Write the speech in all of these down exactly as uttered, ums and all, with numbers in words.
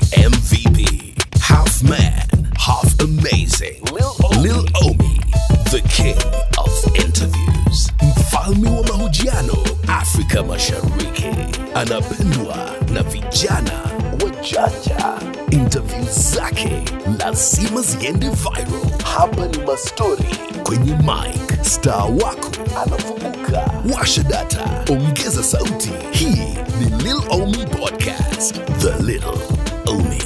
M V P, half man, half amazing. Lil Omi, Lil Omi, the king of interviews. Mfalme wa mahojiano Afrika Mashariki. Anapendwa na vijana wajanja. Interviews zake lazima ziende viral. Hapa ni mastori kwenye mic. Star wako anafunguka. Washa data, ongeza sauti. Hii ni Lil Omi Podcast. The Lil Omi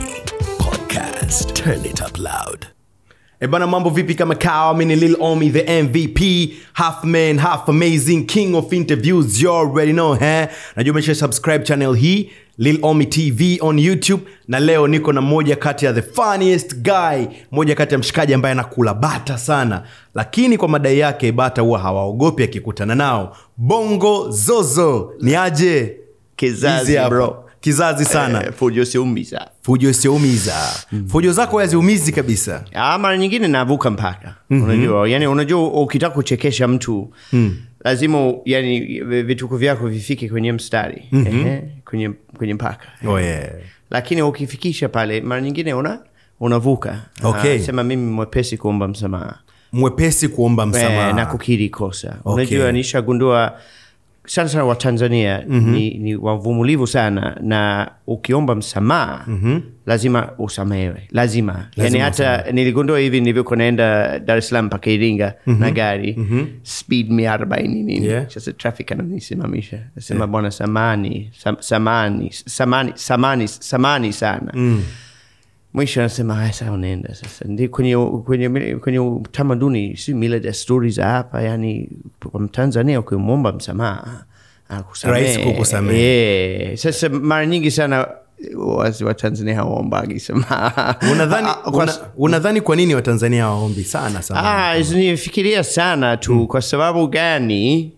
Podcast. Turn it up loud. Ebana, mambo vipi kama kawa? Mimi ni Lil Omi, the M V P, half man, half amazing, king of interviews. You already know, eh? Najua umesha subscribe channel hii, Lil Omi T V on YouTube. Na leo niko na moja kati ya the funniest guy, moja kati ya mshikaji ambaye anakula bata sana, lakini kwa madai yake bata huwa hawaogopi akikutana nao. Bongo Zozo, ni aje? Kizazi bro. Kizazi sana. Eh, fujo siumiza. Fujo siumiza. Mm. Fujo zako haziumizi kabisa. Ah, mara nyingine navuka mpaka. Mm-hmm. Unajua, yani unajua ukitaka kuchekesha mtu, mm. lazima yani vituko vyako vifike kwenye mstari, mm-hmm. eh, kwenye kwenye mpaka. Oh yeah. Lakini ukifikisha pale mara nyingine una unavuka. Okay. Uh, sema mimi mwepesi kuomba msamaha. Mwepesi kuomba msamaha. Eh, na kukiri kosa. Okay. Unajua nishagundua sana sana wa Tanzania, mm-hmm. ni, ni wavumulivu sana, na ukiomba msamaha, mm-hmm. lazima usamehewe. Lazima. Lazima yani hata usamehewe. Niligundua hivi nilivyokuwa naenda Dar es Salaam mpaka Iringa, mm-hmm. na gari, mm-hmm. speed mia arobaini nini. Yeah. Sasa traffic ananisimamisha. Nasema, yeah. bwana samani, sam, samani, samani, samani, samani sana. Mm. Mwisho anasema haya sawa unaenda sasa. Ndi kwenye kwenye kwenye utamaduni si mila da stories hapa, yani kwa Mtanzania ukimuomba msamaha akusamehe. Rais kukusamehe. Eh, sasa mara nyingi sana wazi wa Tanzania hawaombagi msamaha. Unadhani una, unadhani kwa nini wa Tanzania hawaombi sana sana? Ah, nifikiria sana tu, hmm. kwa sababu gani?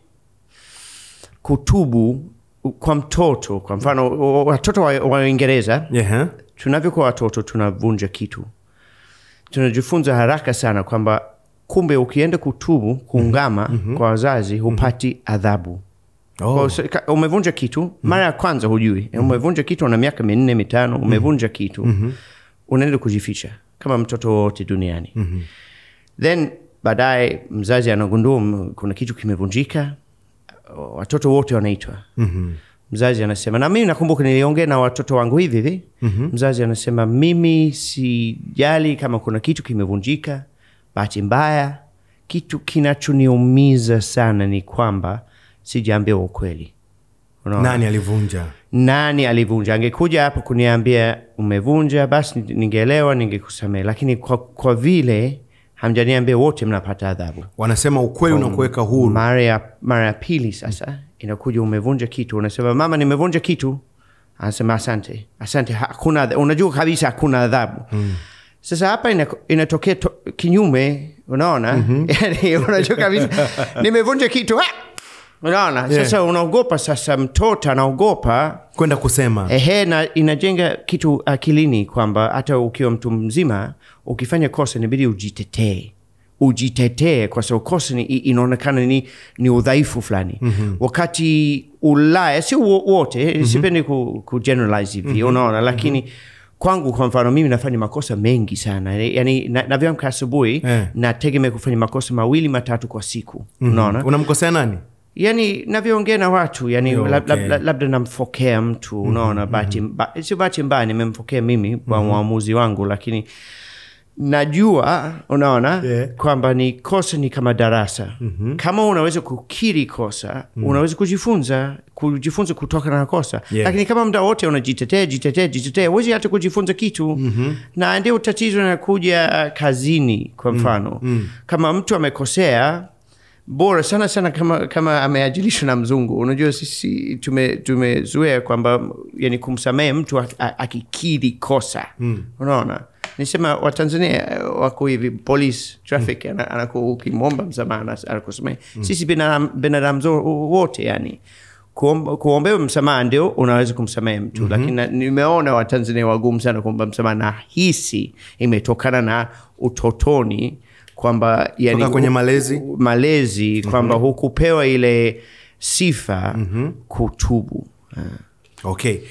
Kutubu kwa mtoto, kwa mfano watoto wa Uingereza, yeah. tunavyokuwa watoto tunavunja kitu. Tunajifunza haraka sana kwamba kumbe ukienda kutubu, kuungama, mm-hmm. kwa wazazi hupati adhabu. Oh. Kwa, umevunja kitu, mara ya kwanza hujui. Mm-hmm. Umevunja kitu una miaka minne mitano, umevunja kitu. Mm-hmm. Unaenda kujificha kama mtoto wote duniani. Mm-hmm. Then baadaye mzazi anagundua kuna kitu kimevunjika, watoto wote wanaitwa. Mm-hmm. Mzazi anasema, na mimi nakumbuka niliongea na watoto wangu hivi hivi. Mm-hmm. Mzazi anasema, mimi sijali kama kuna kitu kimevunjika, bahati mbaya. Kitu kinachoniumiza sana ni kwamba sijaambia ukweli. Unaona? Nani alivunja? Nani alivunja? Angekuja hapa kuniambia umevunja, basi ningeelewa, ningekusamehe. Lakini kwa, kwa vile hamjaniambia, wote mnapata adhabu. Wanasema ukweli unakuweka huru. Mara ya mara ya pili sasa inakuja umevunja kitu, unasema mama nimevunja kitu, anasema asante asante, hakuna, unajua kabisa hakuna adhabu. Mm. Sasa hapa inatokea to, kinyume, unaona? Mm-hmm. Yani unajua kabisa nimevunja kitu, ha! Unaona? Yeah. Sasa unaogopa, sasa mtoto anaogopa kwenda kusema. Ehe, na inajenga kitu akilini kwamba hata ukiwa mtu mzima ukifanya kosa inabidi ujitetee. Ujitetee kwa sababu kosa ni inaonekana ni ni udhaifu fulani. Mm-hmm. Wakati Ulaya si wote, mm-hmm. sipendi ku, ku generalize hivi, mm-hmm. unaona, lakini mm-hmm. kwangu kwa mfano mimi nafanya makosa mengi sana. Yani navyamka asubuhi, eh. nategemea kufanya makosa mawili matatu kwa siku. Mm-hmm. Unaona? Unamkosea nani? Yani navyoongea na watu, yani Yo, labda okay. lab, lab, namfokea mtu, unaona, mm-hmm. bahati ba, si bahati mbaya nimemfokea mimi kwa mm-hmm. uamuzi wangu, lakini najua, unaona, yeah. kwamba ni kosa ni kama darasa. Mm-hmm. Kama unaweza kukiri kosa, mm-hmm. unaweza kujifunza, kujifunza kutoka na kosa. Yeah. Lakini kama muda wote unajitetea, jitetea, jitetea, huwezi hata kujifunza kitu. Mm-hmm. Na ndio tatizo linakuja kazini kwa mfano. Mm-hmm. Kama mtu amekosea, bora sana sana kama kama ameajilishwa na mzungu. Unajua sisi tume tumezoea kwamba yani kumsamehe mtu akikiri kosa. Mm. Unaona? Nisema wa Tanzania wako hivi, police traffic, mm. anaku ukimwomba msamaha anakusamehe. Mm. Sisi binadamu binadamu wote yani kuombewa msamaha ndio unaweza kumsamehe mtu. Mm-hmm. Lakini nimeona wa Tanzania wagumu sana kuomba msamaha, na hisi imetokana na utotoni kwamba yani kwenye malezi malezi kwamba mm-hmm. hukupewa ile sifa, mm-hmm. kutubu. Okay.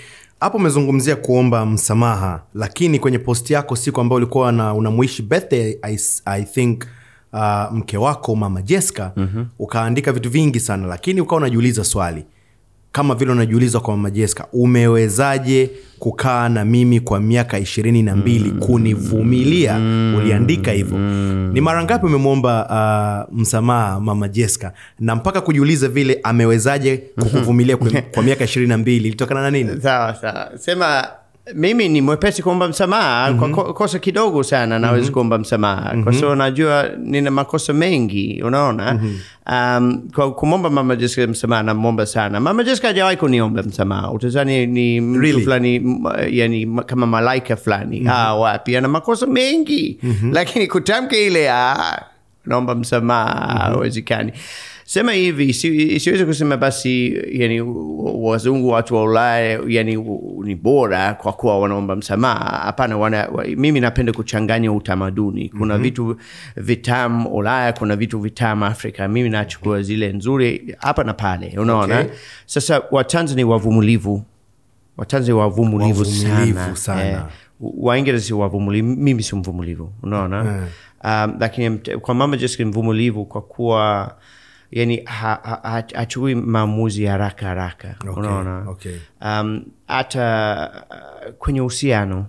Hapo umezungumzia kuomba msamaha, lakini kwenye post yako siku ambayo ulikuwa na unamuishi birthday I, I think uh, mke wako Mama Jessica, mm-hmm. ukaandika vitu vingi sana, lakini ukawa unajiuliza swali kama vile unajiuliza kwa Mama Jessica, umewezaje kukaa na mimi kwa miaka ishirini na mbili kunivumilia? Mm. Uliandika hivyo. Mm. Ni mara ngapi umemwomba uh, msamaha Mama Jessica, na mpaka kujiuliza vile amewezaje kukuvumilia kwa, kwa miaka ishirini na mbili ilitokana na nini? Sawa sawa. Sema mimi ni mwepesi kuomba msamaha, mm-hmm. kwa kosa kidogo sana naweza mm-hmm. kuomba msamaha, mm-hmm. kwa sababu najua nina makosa mengi, unaona. Mm-hmm. Um, kwa kumomba Mama Jessica msamaha na muomba sana. Mama Jessica hajawahi kuniomba msamaha. Utazani ni mtu really? fulani, yani kama malaika fulani. Mm-hmm. Ah, wapi ana makosa mengi. Mm-hmm. Lakini kutamka ile ah naomba msamaha hawezekani. Mm-hmm. Sema hivi, si, siwezi kusema basi yani wazungu, watu wa Ulaya yani ni bora kwa kuwa wanaomba msamaha. Hapana, wana, mimi napenda kuchanganya utamaduni. Kuna mm-hmm. vitu vitamu Ulaya, kuna vitu vitamu Afrika. Mimi nachukua zile nzuri hapa na pale, unaona. Okay. Sasa Watanzania wavumulivu. Watanzania wavumulivu sana. sana. Eh, Waingereza si wavumulivu, mimi si mvumulivu, unaona. Mm. Um, lakini kwa Mama Jessica mvumulivu kwa kuwa yani hachukui ha, ha, maamuzi haraka haraka, okay, unaona. Okay. Um, hata uh, kwenye uhusiano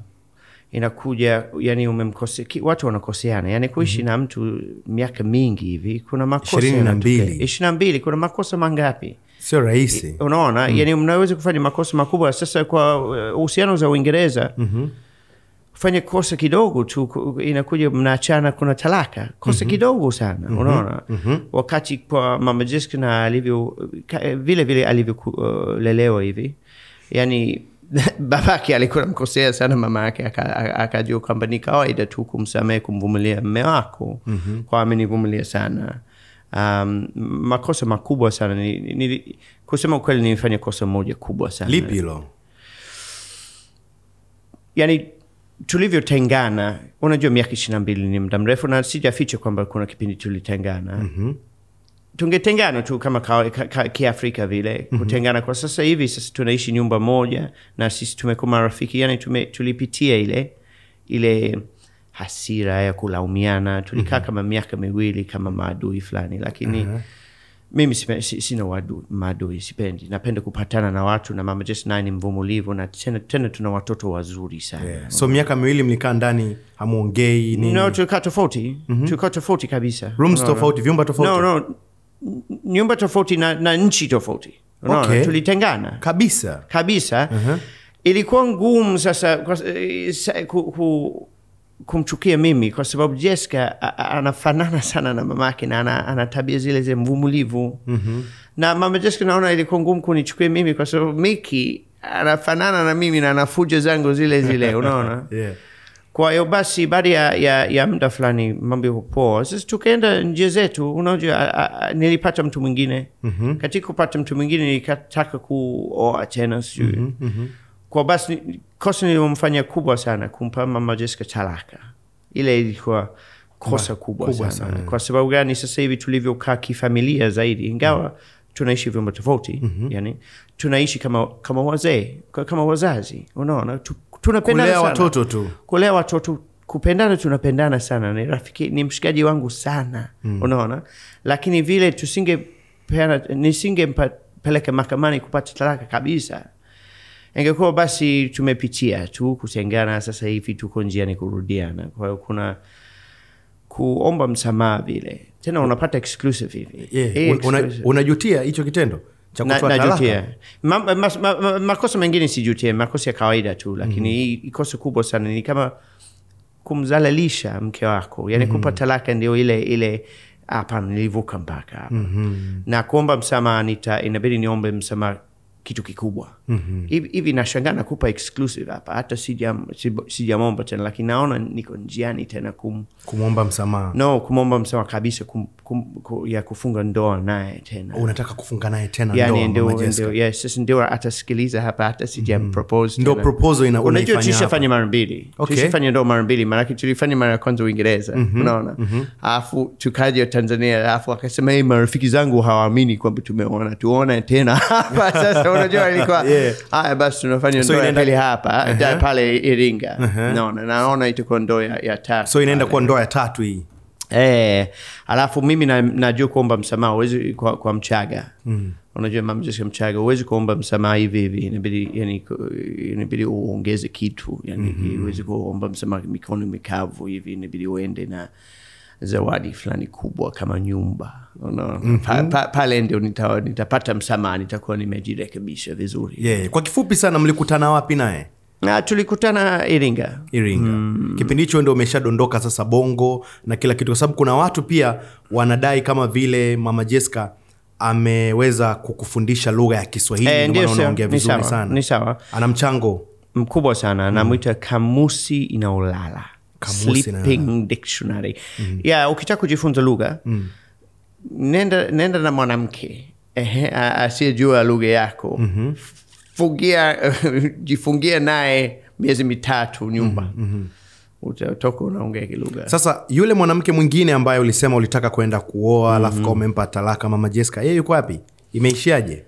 inakuja yani umemkosea, watu wanakoseana, yani kuishi mm-hmm. na mtu miaka mingi hivi kuna makosa ishirini na mbili ishirini na mbili kuna makosa mangapi? Sio rahisi, unaona. Mm. Yani mnaweza kufanya makosa makubwa. Sasa kwa uhusiano za Uingereza, mm-hmm. fanya kosa kidogo tu inakuja mnaachana, kuna talaka. Kosa mm-hmm. kidogo sana, mm-hmm. unaona. Mm-hmm. Wakati kwa Mama Jessica na alivyo vile vile alivyolelewa uh, hivi, yani babake alikuwa mkosea sana mama yake, akajua kwamba ni kawaida tu kumsamehe, kumvumilia mume wako. Mm-hmm. Kwa amenivumilia sana. Um, makosa makubwa sana ni, ni, kusema ukweli nilifanya kosa moja kubwa sana. Lipi hilo? Yani tulivyotengana, unajua miaka ishirini na mbili ni muda mrefu, na sijaficha kwamba kuna kipindi tulitengana. Mm-hmm. Tungetengana tu kama ka, ka, ka, kiafrika vile. Mm-hmm. Kutengana kwa sasa hivi, sasa tunaishi nyumba moja na sisi tumekuwa marafiki, yani tume, tulipitia ile ile hasira ya kulaumiana. Tulikaa mm-hmm. kama miaka miwili kama maadui fulani, lakini uh-huh. mimi sipe, sina wadu, maadui, sipendi. Napenda kupatana na watu, na Mama Jessica naye ni mvumulivu, na tena, tena tuna watoto wazuri sana. Yeah. So miaka miwili mlikaa ndani hamuongei nini? No, tulikaa tofauti. Mm-hmm. Tulikaa tofauti kabisa. Rooms no, tofauti, no. Vyumba tofauti? No, no. Nyumba tofauti na, na nchi tofauti. No, okay. No, tulitengana. Kabisa? Kabisa. Uh-huh. Ilikuwa ngumu sasa ku, ku, kumchukia mimi kwa sababu Jessica anafanana sana na mamake, na ana, ana tabia zile zile mvumulivu. Mm-hmm. Na Mama Jessica naona ilikuwa ngumu kunichukia mimi kwa sababu Miki anafanana na mimi na anafuja zangu zile zile, unaona. Yeah. Kwa hiyo basi baada ya, ya, ya muda fulani mambo yako poa. Sasa tukaenda njia zetu, unajua. Nilipata mtu mwingine. Mm-hmm. Katika kupata mtu mwingine nikataka kuoa tena, sio. Mm-hmm. Mm-hmm. Kwa basi kosa nilomfanya kubwa sana kumpa Mama Jessica talaka. Ile ilikuwa kosa kubwa, kubwa sana. sana. Kwa sababu gani? Sasa hivi tulivyokaa kifamilia zaidi, ingawa mm-hmm. tunaishi vyumba tofauti, mm-hmm. yani tunaishi kama kama wazee, kama wazazi, unaona. Tunapendana sana. Kulea watoto tu. Kulea watoto, kupendana, tunapendana sana. Ni rafiki, ni mshikaji wangu sana, mm. unaona. Lakini vile tusinge peana, nisingempeleka mahakamani kupata talaka kabisa. Ingekuwa basi tumepitia tu kutengana, sasa hivi tuko njiani kurudiana. Kwa hiyo kuna kuomba msamaha vile. Tena unapata exclusive hivi. Yeah. Hey, una, unajutia hicho kitendo? Na, najutia. Ma, ma, ma, ma, makosa mengine sijutia, makosa ya kawaida tu, lakini hii mm-hmm. kosa kubwa sana ni kama kumzalilisha mke wako. Yani mm-hmm. kupa talaka ndio ile ile hapa nilivuka mpaka hapa. Mm-hmm. Na kuomba msamaha nita inabidi niombe msamaha kitu kikubwa. Mm-hmm. Hivi hivi nashangaa nakupa exclusive hapa, hata sijam sijamomba tena, lakini naona niko njiani tena kum kumomba msamaha. No, kumomba msamaha kabisa, kum, kum, kum, ya kufunga ndoa naye tena. Unataka kufunga naye tena yani ndoa Mama Jessica? Ndio, yes, sasa ndio atasikiliza hapa, hata sijam mm-hmm. propose tena. Ndio proposal ina unaifanya. Unajua tulishafanya mara mbili. Okay. Tulishafanya ndoa mara mbili, maana tulifanya mara ya kwanza Uingereza, mm-hmm. unaona. Mm-hmm. Alafu tukaja Tanzania, alafu akasema hey, marafiki zangu hawaamini kwamba tumeona, tuone tena hapa sasa. Unajua ilikuwa Yeah. Haya basi tunafanya So ndoa inaenda- pili hapa Uh-huh. pale Iringa. Uh-huh. Naona naona itakuwa ndoa ya, ya tatu. So inaenda pale. kuwa ndoa ya tatu hii. Eh, alafu mimi na, najua kuomba msamaha huwezi kwa, kwa Mchaga. Mm. Unajua Mama Jessica Mchaga huwezi kuomba msamaha hivi hivi, inabidi yani inabidi uongeze kitu, yani mm-hmm. huwezi kuomba msamaha mikono mikavu hivi, inabidi uende na zawadi fulani kubwa kama nyumba. Unaona? Mm-hmm. Pa, pa, pale ndio nita, nitapata msamaha, nitakuwa nimejirekebisha vizuri. Yeah. Kwa kifupi sana mlikutana wapi naye? Na tulikutana Iringa. Iringa. Mm. Kipindi hicho ndio umeshadondoka sasa Bongo na kila kitu, kwa sababu kuna watu pia wanadai kama vile Mama Jessica ameweza kukufundisha lugha ya Kiswahili, Eh, ndio maana ndio, unaongea ni vizuri sawa, sana. ni sawa. Ana mchango Mkubwa sana, anamuita kamusi inaolala. Kamusi Sleeping inaolala. dictionary. Mm. Yeah, ukitaka kujifunza lugha, mm. nenda nenda na mwanamke ehe asiyejua lugha yako. Mm-hmm. Fungia jifungia naye miezi mitatu nyumba. Mm-hmm. Utatoka unaongea lugha. Sasa yule mwanamke mwingine ambaye ulisema ulitaka kwenda kuoa, alafu mm-hmm. umempa talaka Mama Jessica, yeye yuko wapi? Imeishiaje?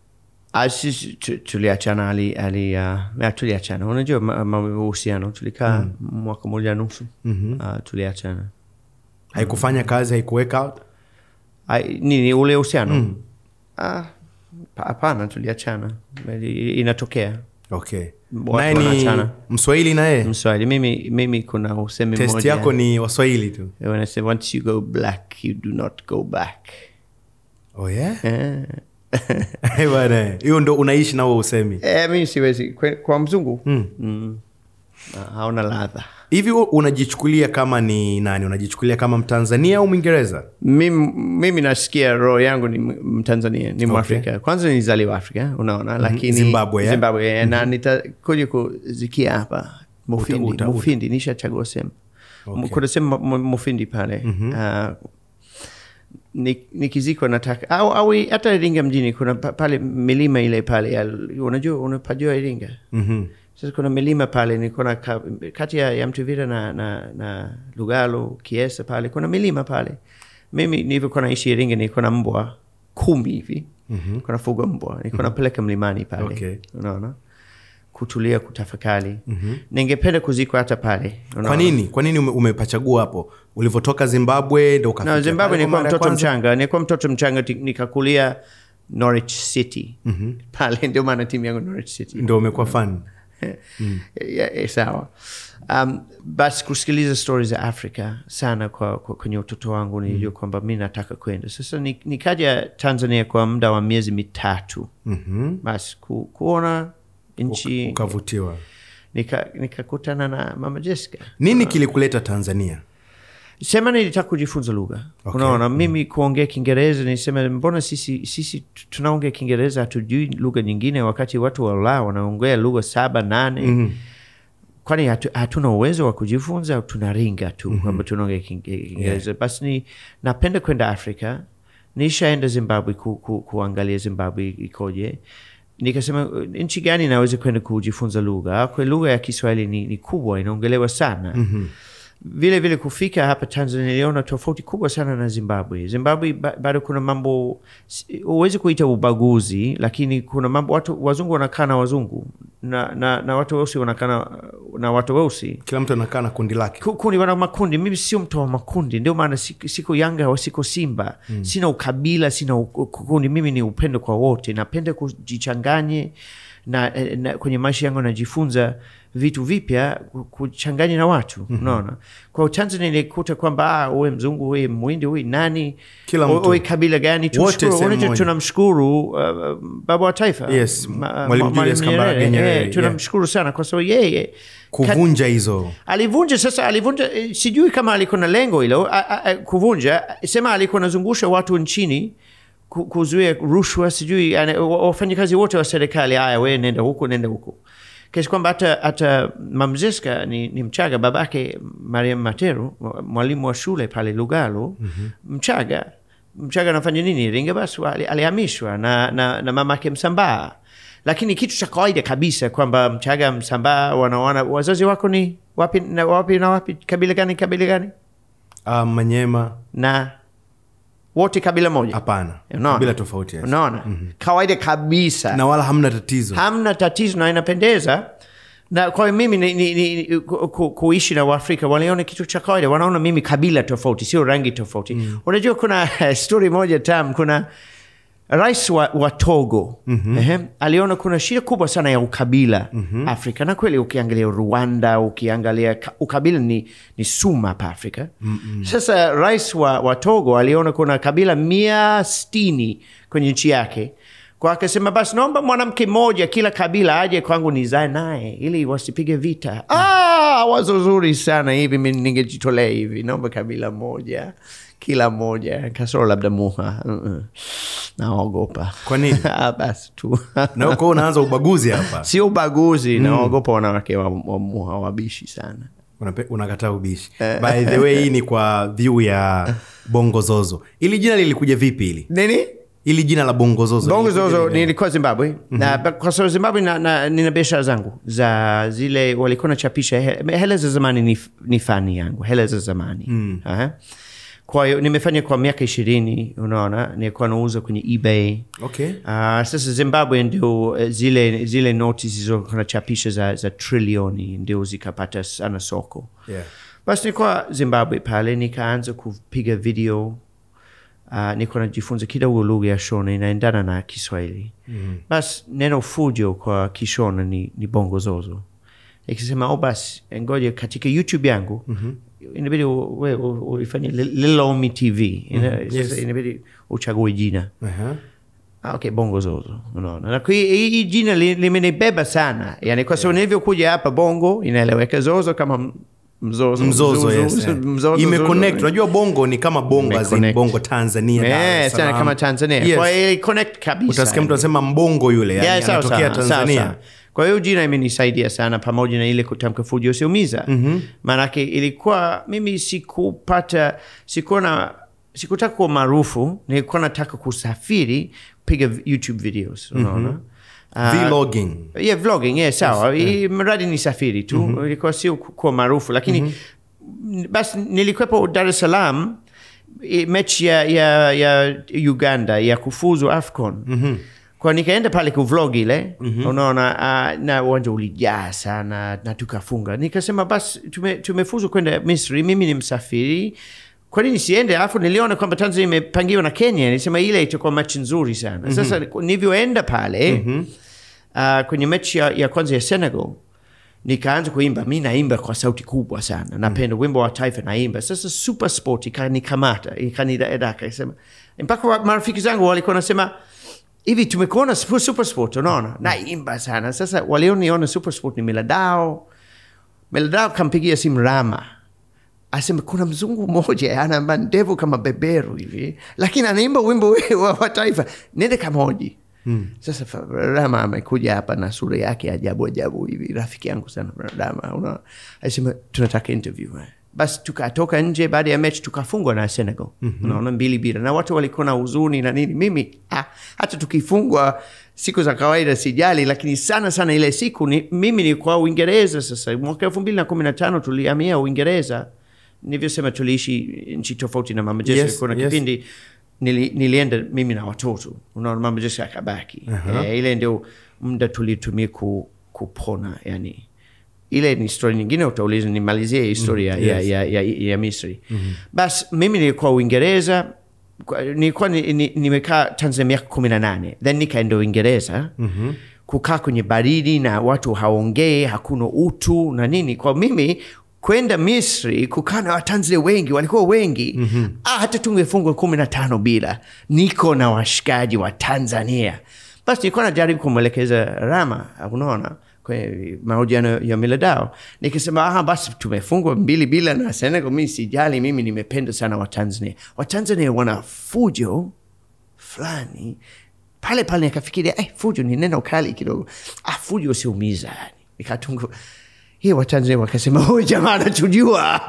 Asi tuliachana ali ali uh, tuliachana. Unajua mahusiano tulikaa mm. mwaka mmoja nusu. Mm-hmm. Uh, tuliachana. Haikufanya kazi, haikuwork out? Ai, nini ule uhusiano? Mm. Ah, hapana, tuliachana. Inatokea. Okay. Naye ni Mswahili naye? Mswahili. Mimi mimi kuna usemi mmoja. Test yako ni Waswahili tu. When I say once you go black, you do not go back. Oh yeah? Eh. Bwana, hiyo ndo unaishi na wewe usemi. Eh, mimi siwezi kwa, kwa mzungu. Mm. Mm. Hauna ladha. Hivi unajichukulia kama ni nani? Unajichukulia kama Mtanzania au Mwingereza? Mimi mimi nasikia roho yangu ni Mtanzania, ni Mwafrika. Okay. Kwanza nilizaliwa Afrika, unaona, mm-hmm. lakini Zimbabwe, yeah? Zimbabwe, yeah. Mm-hmm. Na nitakuja kuzikia hapa Mufindi, uta, uta, uta. Mufindi nishachagua sehemu. Okay. Kuna sehemu Mufindi pale. Mm-hmm. Uh, nikizikwa nataka au au hata Iringa mjini kuna pale milima ile pale, unajua unapajua Iringa. Mhm. Sasa kuna milima pale, ni kuna kati ya, ya Mtuvira na na na Lugalo, Kiesa pale kuna milima pale. Mimi nilivyokuwa naishi Iringa ni kuna mbwa kumi hivi. Mhm. Kuna fuga mbwa, ni kuna peleka mlimani pale. Okay. Unaona? Kutulia, kutafakari. Mm-hmm. Ningependa kuzikwa hata pale. Unaona? Kwa nini? Kwa nini ume, umepachagua hapo? Ulivyotoka Zimbabwe ndio ukafika? No, Zimbabwe nilikuwa mtoto mchanga. Nilikuwa mtoto mchanga nikakulia Norwich City. Mm-hmm. Pale ndio maana timu yangu Norwich City. Ndio umekuwa fan. Mm. Yeah, sawa. Um, basi kusikiliza stories za Afrika sana kwa, kwa kwenye utoto wangu nilijua mm. kwamba mimi nataka kwenda. Sasa nikaja Tanzania kwa muda wa miezi mitatu. Mhm. Basi ku, kuona nchi, ukavutiwa. Nika nikakutana na Mama Jessica. Nini kilikuleta Tanzania? Sema nilitaka kujifunza lugha. Okay. Unaona, mm. mimi kuongea Kiingereza nisema mbona sisi sisi tunaongea Kiingereza hatujui lugha nyingine wakati watu wa Ulaya wanaongea lugha saba nane. Mm. Kwani hatu, hatuna uwezo wa kujifunza au tunaringa tu kwamba mm-hmm. tunaongea Kiingereza? Yeah. Basi ni napenda kwenda Afrika. Nishaenda Zimbabwe ku, ku, kuangalia Zimbabwe ikoje. Nikasema nchi gani naweza kwenda kujifunza lugha? Kwa lugha ya Kiswahili ni, ni kubwa, inaongelewa sana. Mm-hmm. Vile vile kufika hapa Tanzania niliona tofauti kubwa sana na Zimbabwe. Zimbabwe bado kuna mambo, huwezi kuita ubaguzi, lakini kuna mambo watu wazungu wanakaa na wazungu na na, na watu weusi wanakaa na, na watu weusi. Kila mtu anakaa na kundi lake. Kundi wana makundi. Mimi sio mtu wa makundi. Ndio maana siku, siku Yanga au siku Simba. Mm. Sina ukabila, sina kundi. Mimi ni upendo kwa wote. Napenda kujichanganye na, na kwenye maisha yangu najifunza vitu vipya kuchanganya na watu. Mm-hmm. Unaona? Kwa Tanzania nilikuta kwamba ah, uwe mzungu, uwe Mhindi, uwe nani, kila mtu, uwe kabila gani, tumshukuru. Tunamshukuru uh, baba wa taifa. Yes, Mwalimu Julius Kambarage Nyerere. Tunamshukuru sana kwa sababu yeye kuvunja hizo. Alivunja sasa alivunja, sijui kama alikuwa na lengo hilo kuvunja, sema alikuwa anazungusha watu nchini kuzuia rushwa, sijui wafanyakazi wote wa serikali, haya wewe nenda huko nenda huko. Kiasi kwamba hata hata Mama Jessica ni, ni Mchaga, babake Mariam Materu mwalimu wa shule pale Lugalo. Mm-hmm. Mchaga Mchaga anafanya nini Iringa? Basi alihamishwa na na, na mamake Msambaa, lakini kitu cha kawaida kabisa kwamba Mchaga Msambaa wanaona wazazi wako ni wapi na wapi na wapi, kabila gani kabila gani? Ah, uh, Manyema na wote kabila moja? Hapana. Unaona? Kabila tofauti. Yes. Unaona? Mm-hmm. Kawaida kabisa. Na wala hamna tatizo. Hamna tatizo na inapendeza. Na kwa mimi ni, ni, ni, ku, ku, kuishi na Waafrika waliona kitu cha kawaida, wanaona mimi kabila tofauti, sio rangi tofauti. Mm. Unajua kuna story moja tam, kuna rais wa, wa Togo, mm-hmm. eh, aliona kuna shida kubwa sana ya ukabila, mm-hmm. Afrika. Na kweli ukiangalia Rwanda, ukiangalia ukabila ni, ni suma pa Afrika. Mm-hmm. Sasa rais wa, wa Togo aliona kuna kabila mia sitini kwenye nchi yake. Kwa akasema basi naomba mwanamke mmoja kila kabila aje kwangu nizae naye ili wasipige vita. Mm. Ah, wazo zuri sana hivi, mimi ningejitolea hivi. Naomba kabila moja kila moja, kasoro labda Muha. Uh-uh. Naogopa. Kwa nini? Basi tu. Na uko unaanza ubaguzi hapa. Sio ubaguzi, mm. Naogopa wanawake wa, wa Muha wabishi sana. Unakataa ubishi. By the way, hii ni kwa view ya Bongo Zozo. Ili jina lilikuja vipi hili? Nini? Ili jina la Bongo Zozo. Bongo Zozo nilikuwa Zimbabwe. Mm-hmm. Na kwa sababu Zimbabwe na, na nina biashara zangu za zile walikuwa nachapisha hela za zamani ni, ni fani yangu. Hela za zamani. Mm. Aha. Kwa hiyo nimefanya kwa miaka ishirini, unaona, nilikuwa nauza kwenye eBay. Okay. Uh, sasa Zimbabwe ndio zile zile noti zilizokuwa nachapisha za za trilioni ndio zikapata sana soko. Yeah. Basi nilikuwa Zimbabwe pale nikaanza kupiga video. Uh, niko najifunza kidogo lugha ya Shona inaendana na Kiswahili. Mm-hmm. Bas neno fujo kwa Kishona ni, ni Bongo Zozo. Nikisema oh basi ngoja katika YouTube yangu, mm-hmm. inabidi wewe uifanye Lil Omi T V. Mm-hmm. Yes. Inabidi uchague jina. Uh-huh. Ah, okay, Bongo Zozo. Unaona. Na hii jina limenibeba sana. Yaani kwa sababu nilivyokuja hapa Bongo inaeleweka, Zozo kama Mzozo, mzozo, mzozo, yes, mzozo, yeah. mzozo, Ime connect. Unajua Bongo ni kama Bongo azin Bongo Tanzania. Yeah, sana kama Tanzania. Yes. Kwa hiyo connect kabisa. Utasikia mtu anasema Mbongo yule, yani yeah, anatokea Tanzania. Sao, sao. Kwa hiyo jina imenisaidia sana pamoja na ile kutamka fujo usiumiza. Mm-hmm. Maanake ilikuwa mimi sikupata sikuwa na sikutaka kuwa maarufu, nilikuwa nataka kusafiri piga YouTube videos, unaona. Mm-hmm. Uh, vlogging. Yeah, vlogging, yeah, sawa. Yes, yeah. Mradi ni safiri tu. Mm-hmm. Ilikuwa sio kuwa maarufu. Lakini mm-hmm. basi nilikuwepo Dar es Salaam mechi ya, ya, ya Uganda ya kufuzu AFCON. Mm-hmm. Kwa nikaenda pale kuvlog ile. Mm-hmm. Unaona, uh, na uwanja ulijaa sana na tukafunga. Nikasema basi tume, tumefuzu kwenda Misri. Mimi ni msafiri. Kwa nini siende? Alafu niliona kwamba Tanzania imepangiwa na Kenya. Nilisema ile itakuwa mechi nzuri sana. Mm-hmm. Sasa nilivyoenda pale, mm-hmm. uh, kwenye mechi ya, ya kwanza ya Senegal, nikaanza kuimba. Mimi naimba kwa sauti kubwa sana. Napenda mm-hmm. wimbo wa taifa naimba. Sasa Super Sport ikanikamata, ikanidaka, ikasema. Mpaka marafiki zangu walikuwa nasema, hivi tumekuona Super Sport, unaona? Mm-hmm. Naimba sana. Sasa walioniona Super Sport ni Meladao. Meladao kampigia simu Rama. Asema kuna mzungu mmoja ana mandevu kama beberu hivi, lakini anaimba wimbo wa, wa taifa. Nende kamoji. Hmm. Sasa Rama amekuja hapa na sura yake ajabu ajabu hivi. Rafiki yangu sana Rama, unaona. Asema tunataka interview. Basi tukatoka nje baada ya mechi tukafungwa na Senegal. Mm-hmm. Unaona mbili bila. Na watu walikuwa na huzuni na nini. Mimi ah, hata tukifungwa siku za kawaida sijali, lakini sana sana ile siku ni, mimi nilikuwa Uingereza sasa. Mwaka elfu mbili na kumi na tano tulihamia Uingereza. Nilivyosema tuliishi nchi tofauti na Mama Jessica. Yes, kuna yes. Kipindi nili, nilienda mimi na watoto. Unaona Mama Jessica akabaki. Uh-huh. E, ile ndio muda tulitumia ku, kupona yani. Ile ni story nyingine utauliza nimalizie historia mm, yes. ya, ya, ya, ya Misri. Mm-hmm. Bas mimi nilikuwa Uingereza, nilikuwa nimekaa Tanzania miaka kumi na nane. Then nikaenda Uingereza. Mm-hmm. Kukaa kwenye baridi na watu haongee, hakuna utu na nini. Kwa mimi kwenda Misri kukaa na Watanzania wengi, walikuwa wengi. Mm-hmm. Ah, hata tungefungwa kumi na tano bila. Niko na washikaji wa Tanzania. Basi nilikuwa najaribu kumwelekeza Rama, unaona, kwa mahojiano ya Meladao. Nikisema ah basi tumefungwa mbili bila na Senegal, mimi sijali, mimi nimependa sana Watanzania. Watanzania wana fujo fulani. Pale pale nikafikiria eh fujo ni neno kali kidogo. Ah fujo siumiza yani. Nikatungu hii Watanzania wakasema huyu jamaa anatujua,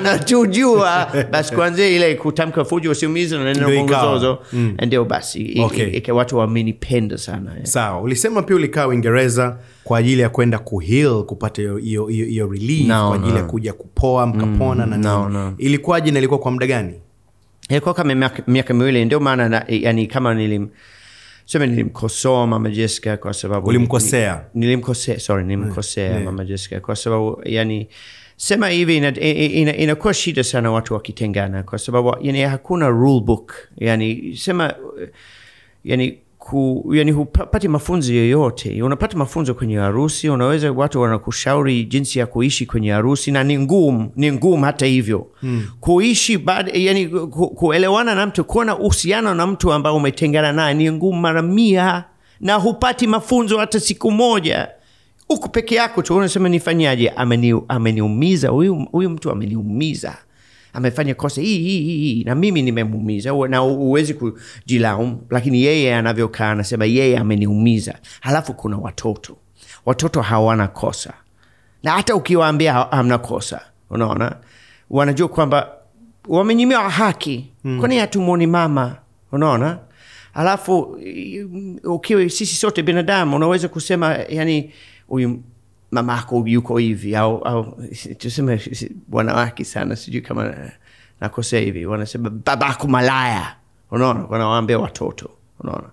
anatujua. Basi kwanza ile kutamka fujo usiumize na neno Bongo Zozo. Mm. Ndio basi okay. Ike watu wamenipenda sana. Yeah. Sawa, ulisema pia ulikaa Uingereza kwa ajili ya kwenda kuheal, kupata hiyo hiyo relief, no, kwa ajili ya no. kuja kupoa mkapona. Mm, na no, no. Ilikuwaje na ilikuwa kwa muda gani? ilikuwa kama miaka, miaka miwili, ndio maana na, yani kama nilim sema nilimkosoa Mama Jessica kwa sababu ulimkosea nilimkosea sorry nilimkosea yeah. Mama Jessica kwa sababu yani sema hivi inakuwa ina, ina, ina shida sana watu wakitengana kwa sababu yani hakuna rule book, yani sema yani ku, yani hupati mafunzo yoyote. Unapata mafunzo kwenye harusi, unaweza watu wanakushauri jinsi ya kuishi kwenye harusi na ni ngumu, ni ngumu hata hivyo. Hmm. Kuishi baada yani ku, kuelewana na mtu, kuwa na uhusiano na mtu ambao umetengana naye ni ngumu mara mia na hupati mafunzo hata siku moja. Uko peke yako tu unasema nifanyaje? Ameni ameniumiza huyu huyu mtu ameniumiza. Amefanya kosa hii hii hii na mimi nimemuumiza na uwezi kujilaumu, lakini yeye anavyokaa anasema yeye ameniumiza. Halafu kuna watoto. Watoto hawana kosa. Na hata ukiwaambia hamna kosa, unaona? Wanajua kwamba wamenyimiwa haki. Hmm. Kwani hatumuoni mama, unaona? Halafu ukiwa sisi sote binadamu unaweza kusema yani huyu mamako yuko hivi au au tuseme wanawake sana sijui kama nakosea hivi wanasema babako malaya, unaona, wanawaambia watoto, unaona.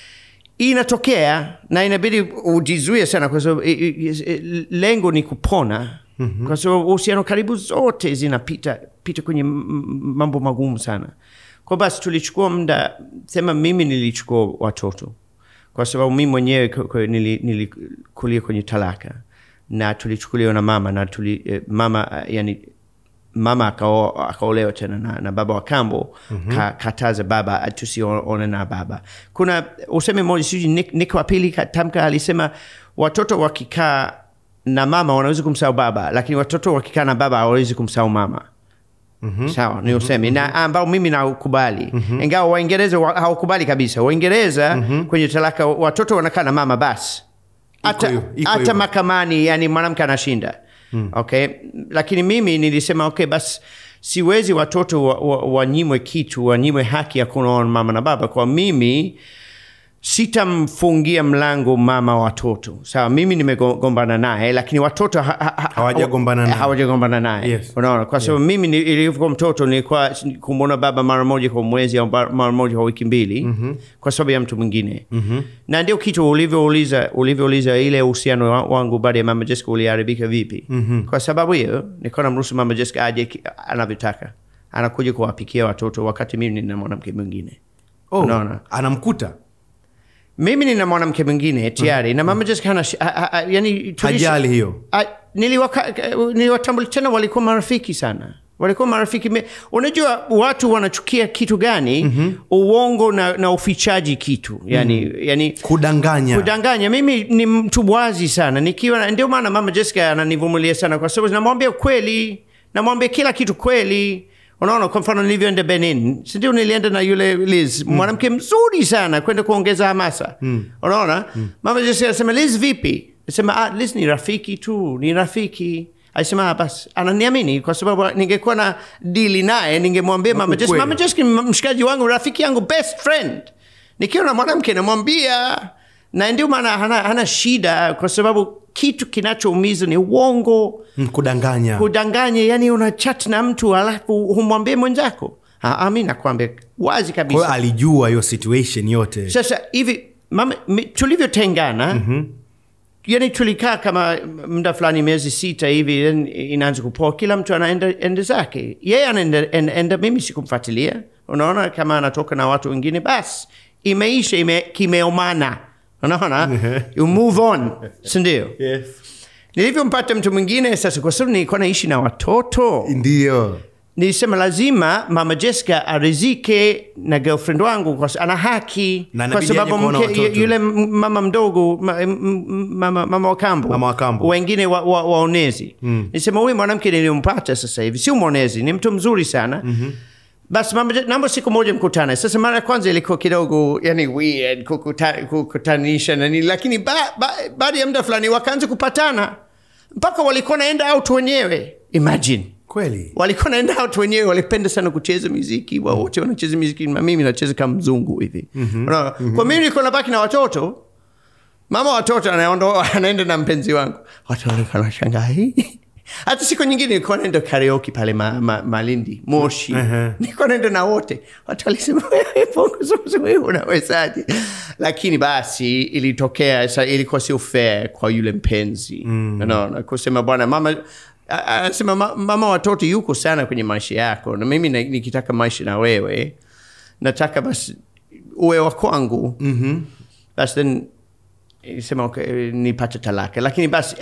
Inatokea na inabidi ujizuie sana kwa sababu lengo ni kupona. Mm-hmm. Kwa sababu uhusiano karibu zote zinapita pita kwenye mambo magumu sana. Kwa basi tulichukua muda, sema mimi nilichukua watoto kwa sababu mimi mwenyewe nilikulia kwenye talaka na tulichukuliwa na mama na tuli eh, mama yani mama akaolewa tena na, na baba wa kambo. Mm-hmm. ka, kataza baba tusione na baba. Kuna useme mmoja siji Nick, Nick wa pili katamka alisema watoto wakikaa na mama wanaweza kumsahau baba, lakini watoto wakikaa na baba hawawezi kumsahau mama. Mm-hmm. Sawa, ni useme. Mm-hmm. Na ambao mimi naukubali. Mm-hmm. Ingawa Waingereza hawakubali kabisa. Waingereza, mm-hmm, kwenye talaka watoto wanakaa na mama basi. Hata hata mahakamani yani mwanamke anashinda. Mm. Okay? Lakini mimi nilisema okay basi siwezi watoto wanyimwe wa, wa kitu, wanyimwe haki ya kuona mama na baba. Kwa mimi sitamfungia mlango mama watoto. Sawa, mimi nimegombana naye lakini watoto hawajagombana naye. Hawajagombana naye. Yes. Unaona, kwa sababu, yes, mimi nilikuwa mtoto nilikuwa kumwona baba mara moja kwa mwezi au mara moja kwa wiki mbili. Mm-hmm. Kwa sababu ya mtu mwingine. Mm-hmm. Na ndio kitu ulivyouliza ulivyouliza ile uhusiano wangu baada ya Mama Jessica uliharibika vipi? Mm-hmm. Kwa sababu hiyo nilikuwa namruhusu Mama Jessica aje anavyotaka. Anakuja kuwapikia watoto wakati mimi nina mwanamke mwingine. Oh, unaona? Anamkuta mimi nina mwanamke mwingine tayari. Mm-hmm. Na Mama Jessica hana yani hajali hiyo. Niliwatambuli tena walikuwa marafiki sana. Walikuwa marafiki. Me, unajua watu wanachukia kitu gani? Mm-hmm. Uongo na, na ufichaji kitu. Yani, mm-hmm, yani kudanganya. Kudanganya. Mimi ni mtu wazi sana. Nikiwa ndio maana Mama Jessica ananivumilia sana kwa sababu namwambia kweli, namwambia kila kitu kweli. Unaona, kwa mfano nilivyoenda Benin, ndio nilienda na yule Liz, mm, mwanamke mzuri sana kwenda kuongeza hamasa. Mm. Unaona? Mm. Mama Jessica anasema Liz vipi? Anasema ah, Liz ni rafiki tu, ni rafiki. Anasema ah, basi ananiamini kwa sababu ningekuwa na deal naye ningemwambia Mama Jessica, Mama Jessica mshikaji wangu, rafiki yangu, best friend. Nikiwa na mwanamke namwambia, na ndio maana hana, hana shida kwa sababu kitu kinachoumiza ni uongo. Mm, kudanganya. Kudanganya, yani una chat na mtu alafu humwambie mwenzako. Ah, mimi nakwambia wazi kabisa. Kwa alijua hiyo situation yote. Sasa hivi mama tulivyotengana, mm-hmm, yani tulikaa kama muda fulani miezi sita hivi inaanza kupoa, kila mtu anaenda ende zake. Yeye anaenda enda, mimi sikumfuatilia. Unaona, kama anatoka na watu wengine basi imeisha, ime kimeomana. Unaona? You move on. Sindio? Yes. Nilivyompata mtu mwingine sasa kwa sababu nilikuwa naishi na watoto. Ndio. Nilisema lazima Mama Jessica arizike na girlfriend wangu kwa ana haki, kwa sababu mke yule mama mdogo mama mama wa kambo, mama wa kambo, wengine wa, wa, waonezi. Mm. Nilisema huyu mwanamke niliyompata sasa hivi si muonezi, ni mtu mzuri sana. Mm-hmm. Basi mama namba siku moja mkutana. Sasa mara ya kwanza ilikuwa kidogo yani weird kukuta, kukutanisha na nini, lakini baada ba, ba, ya muda fulani wakaanza kupatana. Mpaka walikuwa naenda out wenyewe. Imagine. Kweli. Walikuwa naenda out wenyewe, walipenda sana kucheza muziki. Wao wote wanacheza muziki, mimi nacheza kama mzungu hivi. Mm-hmm. Mm-hmm. Kwa mimi nilikuwa nabaki na watoto. Mama watoto anaenda anaenda na mpenzi wangu. Watu walikuwa wanashangaa hii. Hata siku nyingine nilikuwa naenda karaoke pale ma, ma, Malindi, Moshi. Uh-huh. Nilikuwa naenda na wote. Watu walisema wewe Pongo wewe unawezaje? Lakini basi ilitokea ilikuwa sio fair kwa yule mpenzi. Mm. Unaona, kusema bwana mama anasema mama watoto yuko sana kwenye maisha yako na mimi nikitaka maisha na wewe nataka basi uwe wa kwangu. Mhm. Basi then sema okay, nipate talaka. Lakini basi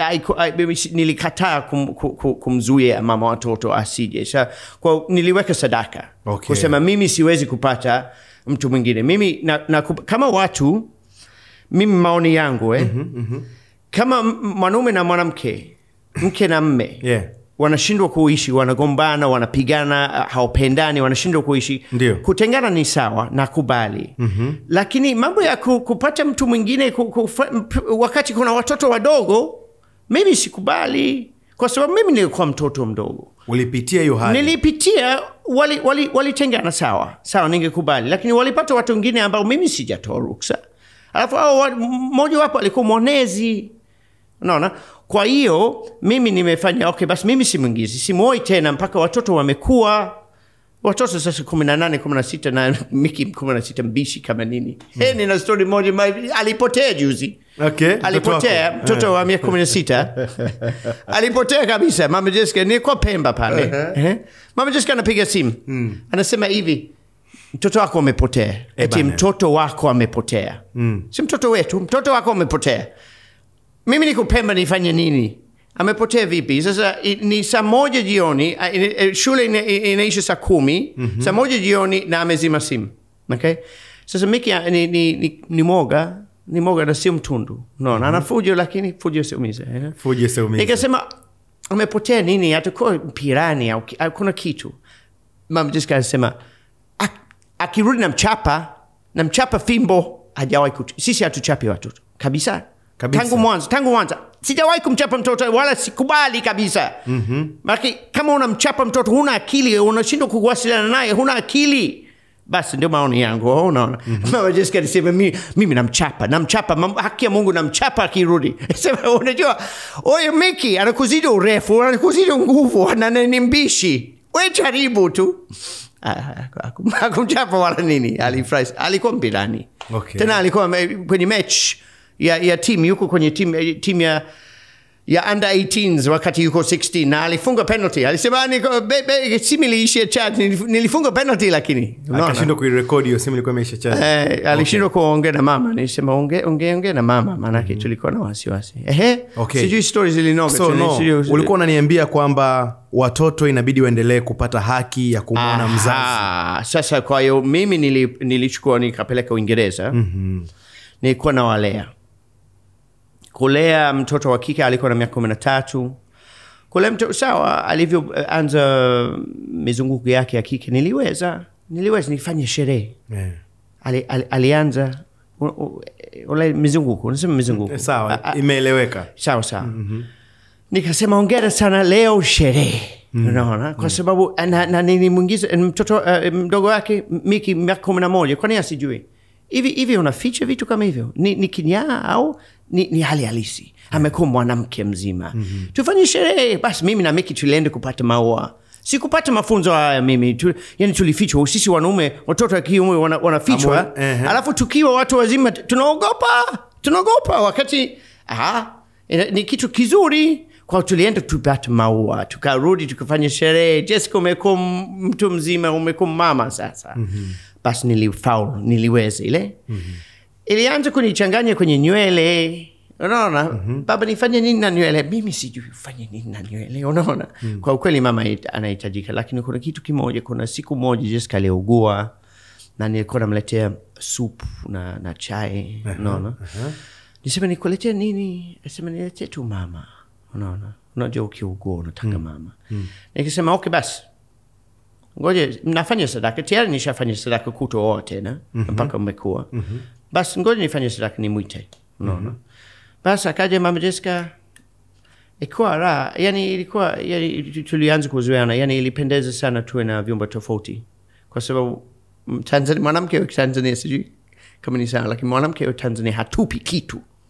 nilikataa kum, kum, kumzuia mama watoto asije. Sa, kwa niliweka sadaka. Okay. Kusema mimi siwezi kupata mtu mwingine. Mimi na, na kama watu mimi maoni yangu eh. Mm-hmm, mm-hmm. Kama mwanaume na mwanamke, mke na mme. Yeah. Wanashindwa kuishi, wanagombana, wanapigana, hawapendani, wanashindwa kuishi. Ndiyo. Kutengana ni sawa na kubali. Mm-hmm. Lakini mambo ya kupata mtu mwingine wakati kuna watoto wadogo, mimi sikubali. Kwa sababu mimi nilikuwa mtoto mdogo. Ulipitia hiyo hali? Nilipitia, wali, wali, walitengana sawa. Sawa ningekubali. Lakini walipata watu wengine ambao mimi sijatoa ruksa. Alafu mmoja wapo alikuwa mwonezi. Unaona? Kwa hiyo mimi nimefanya okay basi mimi si mwingizi simuoi tena mpaka watoto wamekua. Watoto sasa kumi na nane kumi na sita na Miki kumi na sita mbishi kama nini. Mm. Hey, nina story moja alipotea juzi. Okay. Alipotea mtoto wa miaka kumi na sita. Alipotea kabisa. Mama Jessica nilikuwa Pemba pale. Uh-huh. Eh? Mama Jessica anapiga simu. Mm. Anasema hivi mtoto wako amepotea. Eti mtoto wako amepotea. Mm. Si mtoto wetu, mtoto wako amepotea. Mimi niko Pemba nifanye nini? Amepotea vipi? Sasa ni saa moja jioni, shule inaisha saa kumi, mm-hmm. Saa moja jioni na amezima simu. Okay? Sasa Miki ni, ni, ni, ni moga, ni moga na sio mtundu. No, mm-hmm. Ana fujo lakini fujo siumiza. Eh? Fujo siumiza. Nikasema amepotea nini? Atakuwa mpirani au kuna kitu. Mama Jessica anasema akirudi na mchapa, na mchapa fimbo hajawahi kutu. Sisi hatuchapi watoto. Kabisa. Kabisa. Tangu mwanzo, tangu mwanzo. Sijawahi kumchapa mtoto wala sikubali kabisa. Mhm. Maki kama unamchapa mtoto huna akili, unashindwa kuwasiliana naye, huna akili. Basi ndio maoni yangu, unaona. Mm-hmm. Mama Jessica alisema mimi mimi namchapa, namchapa haki ya Mungu namchapa akirudi. Sema unajua, oye Miki anakuzidi urefu, anakuzidi nguvu, na ni mbishi. Wewe jaribu tu. Hakumchapa wala nini, alifurahi. Alikuwa mpirani. Okay. Tena alikuwa kwenye match ya ya team yuko kwenye team team ya ya under eighteens wakati yuko sixteen na alifunga penalty. Alisema niko bebe simu iliishia chat nilifunga penalty lakini akashindwa kuirekodi hiyo simu ilikuwa imeisha chat. Eh, alishindwa okay. Kuongea na mama. Nilisema ongea ongea ongea na mama maana yake mm-hmm. Tulikuwa na wasiwasi. Ehe. Okay. Sijui stories zilinoga. So, no. Ulikuwa unaniambia kwamba watoto inabidi waendelee kupata haki ya kumwona mzazi. Sasa kwa hiyo mimi nilichukua nikapeleka Uingereza. Mhm. Nilikuwa na walea. Kulea mtoto wa kike alikuwa na miaka kumi na tatu. Kulea mtoto sawa alivyoanza mizunguko yake ya kike niliweza. Niliweza nifanye sherehe. Yeah. Ali, ali, alianza ule mizunguko, unasema mizunguko. Sawa, imeeleweka. Sawa sawa. Mm-hmm. Nikasema hongera sana leo sherehe. Mm. Unaona? Kwa sababu na, na nilimwingiza mtoto uh, mdogo wake Miki miaka kumi na moja. Kwani asijui? Hivi hivi unaficha vitu kama hivyo? Ni, ni kinyaa au ni, ni hali halisi? Amekuwa mwanamke mzima. Mm-hmm. Tufanye sherehe. Basi mimi na Miki tulienda kupata maua. Sikupata mafunzo haya mimi. Tu, yani tulifichwa. Sisi wanaume, watoto wa kiume wanafichwa. Wana uh-huh. Alafu tukiwa watu wazima tunaogopa. Tunaogopa wakati aha, ni kitu kizuri. Kwa tulienda tupata maua. Tukarudi tukafanya sherehe. Jessica umekuwa mtu mzima, umekuwa mama sasa. Mm-hmm. Basi nilifaulu, niliweza ile. Mm-hmm. Ilianza kunichanganya kwenye nywele. Unaona? Mm-hmm. Baba nifanye nini na nywele? Mimi sijui ufanye nini na nywele. Unaona? Mm-hmm. Kwa ukweli mama anahitajika. Lakini kuna kitu kimoja. Kuna siku moja Jessica aliugua. Na nilikuwa namletea supu na, na chai. Uh-huh. Unaona? Uh-huh. Nisema nikuletea nini? Nisema niletee tu mama. Unaona? Unajua ukiugua unataka mm. mama. Mm. Nikisema okay basi. Ngoja nafanya sadaka. Tayari nishafanya sadaka kuto wote na mm-hmm. mpaka umekuwa. Mm-hmm. Basi ngoja nifanye sadaka nimwite. Unaona? Mm-hmm. Basi akaja Mama Jessica. Ilikuwa raha. Yani ilikuwa yani tulianza kuzoeana. Yani ilipendeza sana tuwe na vyumba tofauti. Kwa sababu Tanzania mwanamke wa Tanzania sijui kama ni sana lakini mwanamke wa Tanzania hatupi kitu.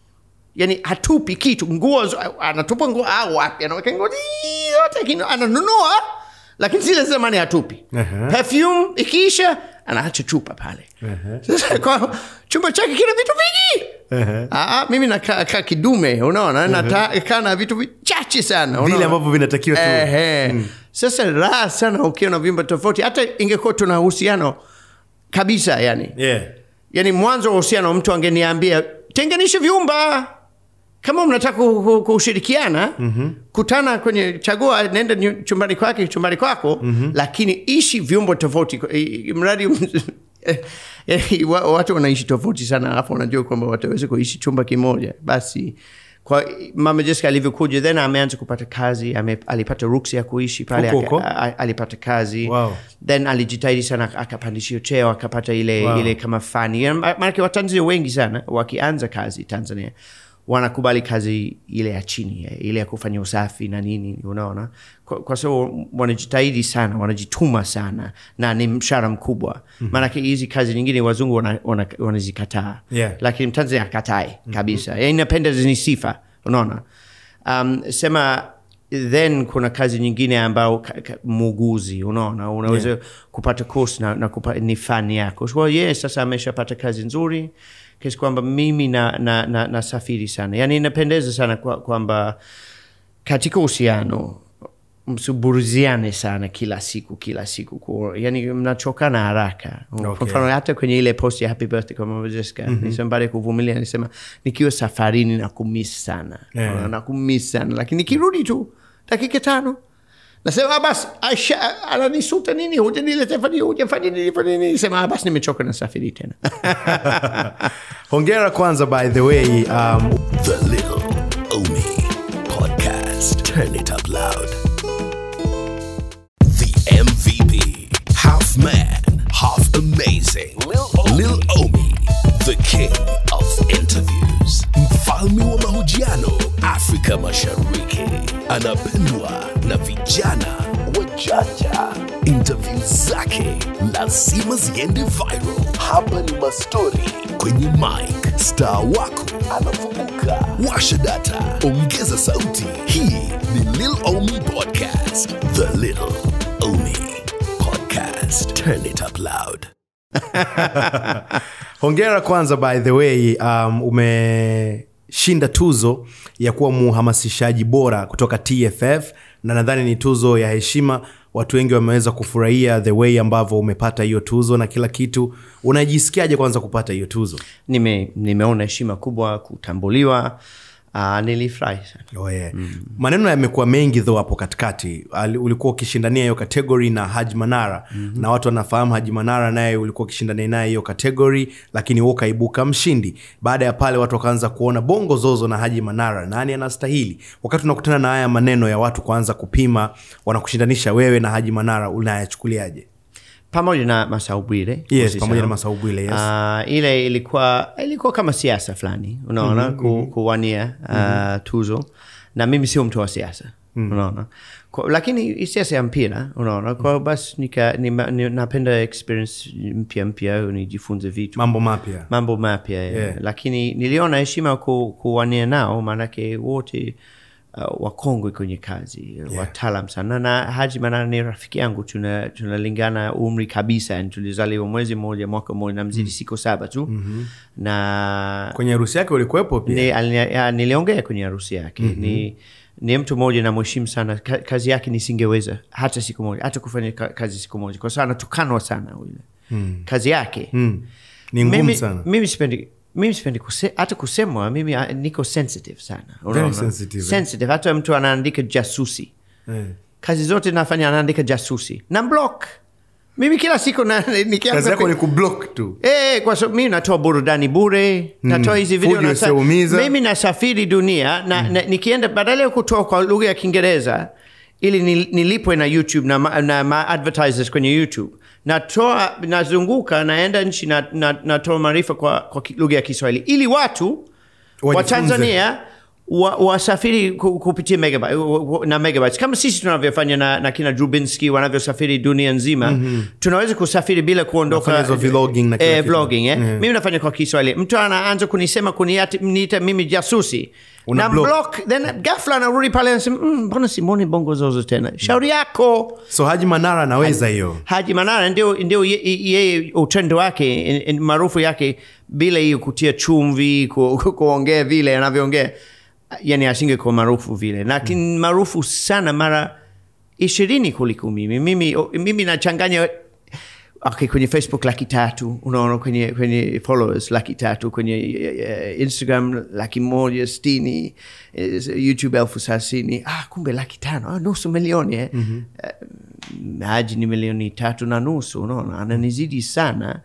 Yani hatupi kitu, nguo anatupa nguo au wapi, anaweka nguo yote ananunua, lakini zile zamani hatupi. Uh-huh. Perfume ikiisha anaacha chupa pale. Uh-huh. Sasa kwa chumba chake kina vitu vingi. Uh-huh. Ah, mimi nakaa ka kidume, unaona, uh-huh. nakaa na vitu vichache sana, unaona, vile ambavyo vinatakiwa tu. Eh, mm. Sasa raha sana ukiona vyumba tofauti, hata ingekuwa tuna uhusiano kabisa yani. Yeah. Yani mwanzo wa uhusiano mtu angeniambia tenganisha vyumba. Kama mnataka kushirikiana, mm-hmm. kutana kwenye chagua, nenda chumbani kwake, chumbani kwako, mm-hmm. lakini ishi vyumba tofauti. Mradi watu wanaishi tofauti sana, alafu wanajua kwamba wataweza kuishi chumba kimoja. Basi kwa Mama Jessica alivyokuja, then ameanza kupata kazi, ame, alipata ruksa ya kuishi pale, Huko, aka, alipata kazi. Wow. Then alijitahidi sana, akapandishia cheo, akapata ile, wow. ile kama fani. Maana Watanzania wengi sana wakianza kazi Tanzania wanakubali kazi ile ya chini, ile ya kufanya usafi na nini, unaona. Kwa, kwa sababu wanajitahidi sana, wanajituma sana, na ni mshahara mkubwa. Mm-hmm. Maana hizi kazi nyingine wazungu wanazikataa. Wana, wana yeah. Lakini Mtanzania hakatai kabisa. Mm-hmm. Inapenda ni sifa, unaona. Um, sema then kuna kazi nyingine ambao muuguzi, unaona, unaweza yeah. kupata course na, na kupata ni fani yako. Kwa hiyo yes, sasa ameshapata kazi nzuri. Kesi kwamba mimi na, na, na, na safiri sana. Yani inapendeza sana kwamba kwa katika uhusiano msuburiziane sana kila siku kila siku. Kwa, yani mnachokana haraka. Okay. Kwa mfano hata kwenye ile post ya happy birthday kwa Mama Jessica, mm-hmm. nisema baada ya kuvumilia, nisema nikiwa safarini na kumiss sana. Yeah. Na kumiss sana, lakini nikirudi tu dakika tano nasema basi Aisha ananisuta nini, hujanileta fani, hujafanya nini fani nini, sema basi nimechoka na safari tena. Hongera kwanza by the way, um The Little Omi Podcast. Turn it up loud. The M V P, half man, half amazing. Lil, Lil Omi, the king of interviews. Mfalme wa mahojiano Afrika Mashariki. Anapendwa na vijana wajanja. Interview zake lazima ziende viral. Hapa ni mastori kwenye mic. Star wako anafunguka. Washa data, ongeza sauti. Hii ni Lil Omi Podcast. The Little Omi Podcast. Turn it up loud. Hongera kwanza by the way, um, umeshinda tuzo ya kuwa muhamasishaji bora kutoka T F F, na nadhani ni tuzo ya heshima. Watu wengi wameweza kufurahia the way ambavyo umepata hiyo tuzo na kila kitu. Unajisikiaje kwanza kupata hiyo tuzo? Nime nimeona heshima kubwa, kutambuliwa. Ah, nilifurahi sana. Oh yeah. Mm. Maneno yamekuwa mengi though hapo katikati. Ulikuwa ukishindania hiyo category na Haji Manara. Mm-hmm. Na watu wanafahamu Haji Manara naye ulikuwa ukishindania naye hiyo category, lakini wewe kaibuka mshindi. Baada ya pale watu wakaanza kuona bongo zozo na Haji Manara, nani anastahili? Wakati unakutana na haya maneno ya watu kuanza kupima, wanakushindanisha wewe na Haji Manara, unayachukuliaje? Pamoja na Masaubwile. Yes, pamoja na Masaubwile, yes. Uh, ile ilikuwa ilikuwa kama siasa fulani, unaona, mm-hmm. ku, kuwania uh, mm-hmm. tuzo. Na mimi sio mtu wa siasa, mm-hmm. unaona. Kwa, lakini siasa ya mpira, unaona, kwa basi nika ni, ni, napenda experience mpya mpya, nijifunze vitu. Mambo mapya. Mambo mapya, yeah. Lakini niliona heshima ku, kuwania nao, maanake wote Uh, wakongwe kwenye kazi, yeah. Wataalam sana. Na Haji Manara ni rafiki yangu, tunalingana tuna umri kabisa, yani tulizaliwa mwezi mmoja mwaka mmoja, na mzidi mm. siku saba tu. Mm-hmm. Na kwenye harusi yake ulikuwepo pia? Ni, niliongea kwenye harusi yake. Mm-hmm. Ni ni mtu mmoja na mheshimu sana. Kazi yake nisingeweza hata siku moja, hata kufanya kazi siku moja, kwa sababu anatukanwa sana yule. Mm. Kazi yake mm. ni ngumu sana. Mimi sipendi Mimi sipendi kuse, hata kusemwa, mimi niko sensitive sana. Very sensitive. Sensitive. Hata mtu anaandika jasusi. Eh. Kazi zote nafanya anaandika jasusi. Na block. Mimi kila siku na nikianza kazi yako ni kublock tu. Eh, kwa sababu mimi natoa burudani bure, mm. natoa hizi video na sa, mimi nasafiri dunia na, mm. na nikienda badala ya kutoa kwa lugha ya Kiingereza ili nilipwe na YouTube na ma, na ma advertisers kwenye YouTube. Natoa, nazunguka, naenda nchi na, na natoa maarifa kwa, kwa lugha ya Kiswahili ili watu wa Tanzania wasafiri wa kupitia megabyte na megabytes kama sisi tunavyofanya na, na kina Drubinski wanavyosafiri dunia nzima. Mm-hmm. Tunaweza kusafiri bila kuondoka vlogging na eh, vlogging eh. Mm-hmm. Mimi nafanya kwa Kiswahili. Mtu anaanza kunisema kuniita mimi jasusi. Una na block. block then ghafla anarudi pale anasema mbona mm, Simoni Bongo Zozo tena. Shauri yako. So Haji Manara anaweza hiyo. Haji Manara ndio ndio yeye utendo wake maarufu yake bila hiyo kutia chumvi ku, ku, kuongea vile anavyoongea. Yani asingekuwa maarufu vile. Lakini maarufu sana mara ishirini kuliko mimi. Mimi mimi nachanganya okay, kwenye Facebook laki tatu, unaona kwenye kwenye followers laki tatu, kwenye uh, Instagram laki moja sitini, uh, YouTube elfu sasini. Ah, kumbe laki tano, ah, nusu milioni eh. Mm-hmm. Uh, Haji ni milioni tatu na nusu, unaona ananizidi sana.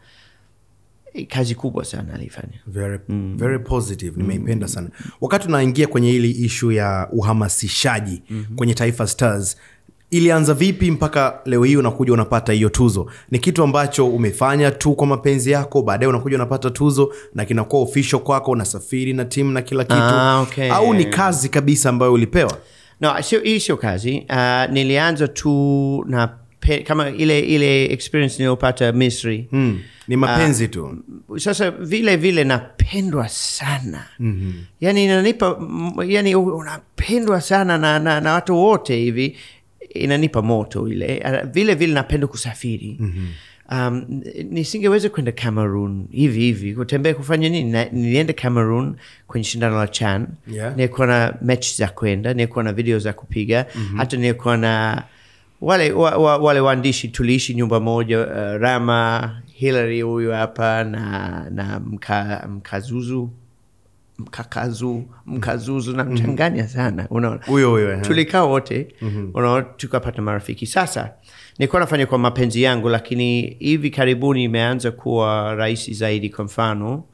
Kazi kubwa sana alifanya. Very, mm. very positive. Nimeipenda sana. Wakati unaingia kwenye hili issue ya uhamasishaji mm-hmm. kwenye Taifa Stars, ilianza vipi mpaka leo hii unakuja unapata hiyo tuzo? Ni kitu ambacho umefanya tu kwa mapenzi yako, baadaye unakuja unapata tuzo na kinakuwa official kwako, unasafiri na team na kila kitu? Ah, okay. Au ni kazi kabisa ambayo ulipewa? No, sio hii sio kazi. Uh, nilianza tu na pe, kama ile ile experience niliyopata Misri. Mm. Ni mapenzi uh, tu. Sasa vile vile napendwa sana. Mm-hmm. Yani inanipa yani unapendwa sana na, na, na watu wote hivi, inanipa moto ile. Vile vile napenda kusafiri. Mm-hmm. Um, nisingeweza kwenda Cameroon hivi hivi kutembea kufanya nini? Na, nilienda Cameroon kwenye shindano la Chan. Yeah. Nilikuwa na match za kwenda, nilikuwa na video za kupiga. Mm-hmm. Hata nilikuwa na wale wa, wa, wale waandishi tuliishi nyumba moja, uh, Rama, Hillary huyu hapa na na mka, mkazuzu mkakazu mkazuzu na mchanganya sana, unaona huyo huyo tulikaa wote. Mm-hmm. Unaona tukapata marafiki. Sasa nilikuwa nafanya kwa mapenzi yangu, lakini hivi karibuni imeanza kuwa rahisi zaidi. Kwa mfano uh,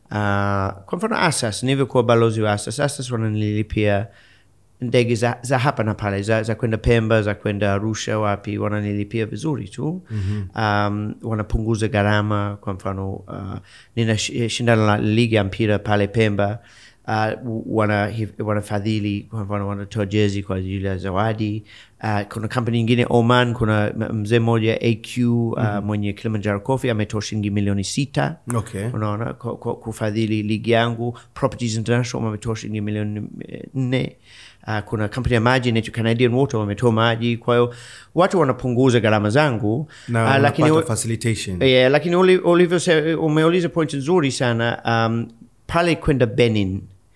kwa mfano Asas, nilivyokuwa balozi wa Asas, Asas wananilipia ndege za, za hapa na pale, za, za kwenda Pemba, za kwenda Arusha, wapi, wananilipia vizuri tu. Mm-hmm. Um, wanapunguza gharama. Kwa mfano uh, nina shindano la ligi ya mpira pale Pemba, uh, wana wanafadhili, kwa mfano wanatoa jezi kwa ajili ya zawadi. Uh, kuna kampuni nyingine Oman, kuna mzee mmoja A Q uh, mm-hmm. mwenye Kilimanjaro Coffee ametoa shilingi milioni sita. Okay. Unaona kufadhili ligi yangu. Properties International wametoa shilingi milioni nne. Uh, kuna kampuni ya maji inaitwa Canadian Water wametoa maji. Kwa hiyo watu wanapunguza gharama zangu na uh, lakini facilitation. Yeah, lakini ulivyo umeuliza point nzuri sana. Um, pale kwenda Benin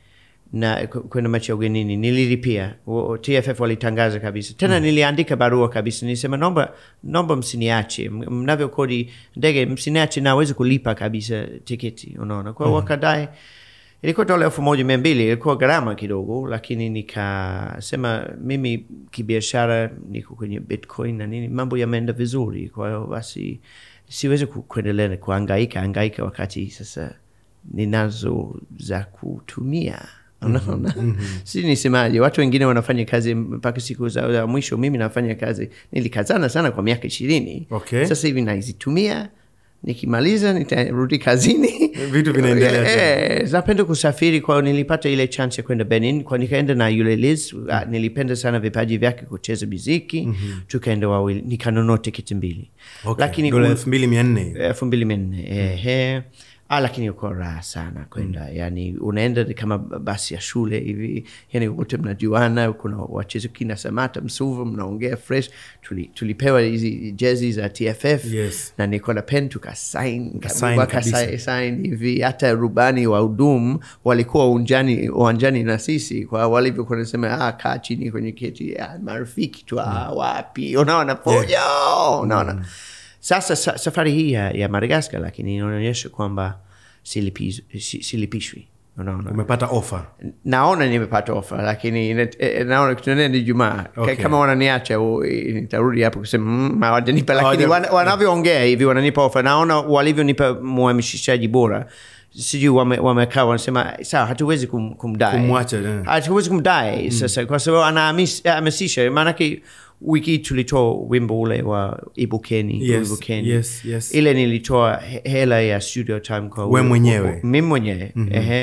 na kwenda mechi ya ugenini nililipia. T F F walitangaza kabisa. Tena mm. niliandika barua kabisa. Nilisema naomba naomba msiniache. Mnavyokodi ndege msiniache, naweza kulipa kabisa tiketi, unaona. Kwa mm. wakadai ilikuwa dola elfu moja mia mbili, ilikuwa gharama kidogo, lakini nikasema mimi kibiashara niko kwenye Bitcoin na nini, mambo yameenda vizuri. Kwa hiyo basi siwezi kuendelea kuhangaika hangaika wakati sasa ninazo za kutumia. Unaona? Mm-hmm. Si nisemaje, watu wengine wanafanya kazi mpaka siku za, za mwisho. Mimi nafanya kazi, nilikazana sana kwa miaka ishirini. Okay. Sasa hivi nazitumia, nikimaliza nitarudi kazini. Vitu vinaendelea. Eh, napenda kusafiri. Kwa nilipata ile chance ya kwenda Benin, kwa nikaenda na yule Liz. Mm-hmm. Nilipenda sana vipaji vyake kucheza muziki. Mm-hmm. Tukaenda wawili, nikanunua tiketi mbili. Okay. Lakini dola elfu mbili mia nne. elfu mbili mia nne. Eh. Ah, lakini uko raha sana kwenda. Mm. Yani unaenda kama basi ya shule hivi. Yani wote mnajuana, kuna wachezo kina Samata Msuvu, mnaongea fresh. Tuli, tulipewa hizi jezi za T F F. Yes. Na niko na pen tukasign, tukasign sign hivi. Hata rubani wa Udum walikuwa uwanjani uwanjani na sisi. Kwa walivyokuwa nasema ah, kaa chini kwenye kiti, ah, marafiki tu. Ah, mm. wapi unaona pojo. Yeah. Unaona. Mm. Sasa sa, safari hii ya, ya Madagascar lakini inaonyesha kwamba silipishwi. Silipishwi. Unaona. Umepata offer? Naona nimepata offer, lakini naona tunaenda ni Jumaa. Okay. Kama wananiacha nitarudi hapo kusema mmm, hawajanipa, lakini wan, wanavyoongea hivi wananipa offer. Naona walivyonipa muhamisishaji bora. Sijui wame, wamekaa wanasema sawa, hatuwezi kum, kumdai. Kumwacha. Yeah. Hatuwezi kumdai. Mm. Sasa kwa sababu anahamasisha, maana yake wiki tulitoa wimbo ule wa Ibukeni. Yes, Ibukeni. Yes, yes. Ile nilitoa hela ya studio time kwa wewe mwenyewe. Mimi mwenyewe. Mm-hmm. Ehe.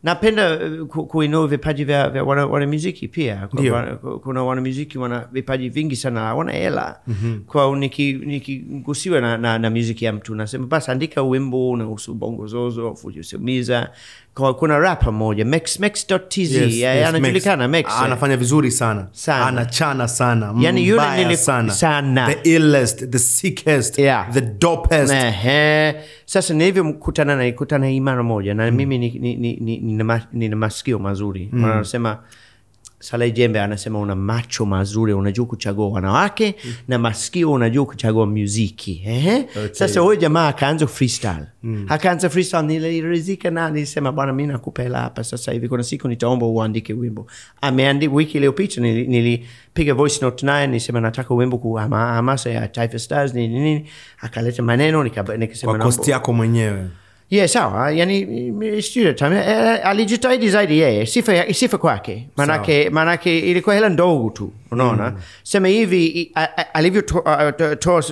napenda ku, kuinua vipaji vya, vya wana, wana muziki pia. Kwa, kuna wana muziki wana vipaji vingi sana, wana hela. Mm-hmm. Kwa nikigusiwa niki na, na, na muziki ya mtu nasema basi andika wimbo unahusu bongo zozo, fujusumiza. Kwa kuna rapper moja Max Max dot T Z, yes, ya, yes, anajulikana Max. Max. Anafanya vizuri sana. sana. Anachana sana. Yani yule nili sana. sana. The illest, the sickest, yeah. the dopest. Ehe. Sasa nilivyo mkutana na ikutana hii mara moja na mm. mimi ni ni ni ni, ni, ni, ni masikio mazuri. Mm. Wanasema Saleh Jembe anasema una macho mazuri, unajua kuchagua wanawake, mm. na masikio unajua kuchagua muziki. Ehe. Okay. Sasa huyo jamaa akaanza freestyle. Mm. Akaanza freestyle, nilirizika na nilisema bwana mimi nakupa hela hapa sasa hivi, kuna siku nitaomba uandike wimbo. Ameandika wiki iliyopita, nilipiga voice note naye nilisema nataka wimbo kwa hamasa ya Taifa Stars nini nini, akaleta maneno nikasema kwa cost yako mwenyewe. Yeah, sawa. Yani studio time uh, alijitahidi zaidi yeye, sifa sifa kwake. Manake manake ilikuwa hela ndogo tu, unaona. Mm. Sema hivi alivyo toa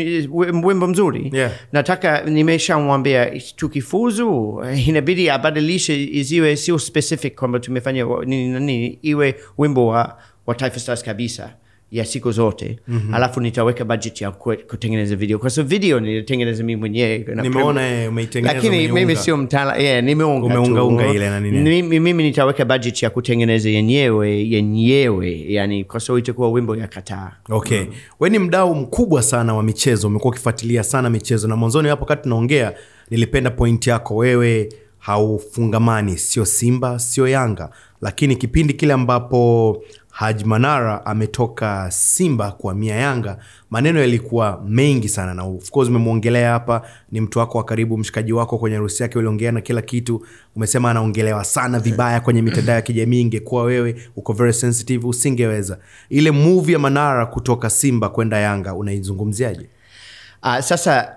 wimbo mzuri. Yeah. Nataka nimeshamwambia tukifuzu inabidi abadilishe iziwe sio specific kwamba tumefanya nini nini, iwe wimbo wa wa Taifa Stars kabisa ya siku zote. Mm-hmm. Alafu nitaweka budget ya kutengeneza video. Kwa sababu video nilitengeneza mimi mwenyewe. Nimeona umeitengeneza. Lakini mimi sio mtaala. Yeah, nimeunga. Umeunga unga ile na nini? Mimi mimi nitaweka budget ya kutengeneza yenyewe yenyewe. Yani kwa sababu itakuwa wimbo ya kataa. Okay. Mm. Wewe ni mdau mkubwa sana wa michezo. Umekuwa ukifuatilia sana michezo na mwanzoni hapo wakati tunaongea nilipenda point yako, wewe haufungamani, sio Simba, sio Yanga. Lakini kipindi kile ambapo Haji Manara ametoka Simba kwa mia Yanga, maneno yalikuwa mengi sana na of course umemuongelea hapa, ni mtu wako wa karibu, mshikaji wako kwenye harusi yake uliongea na kila kitu, umesema anaongelewa sana vibaya kwenye mitandao ya kijamii. Ingekuwa wewe uko very sensitive usingeweza. Ile move ya Manara kutoka Simba kwenda Yanga unaizungumziaje? Uh, sasa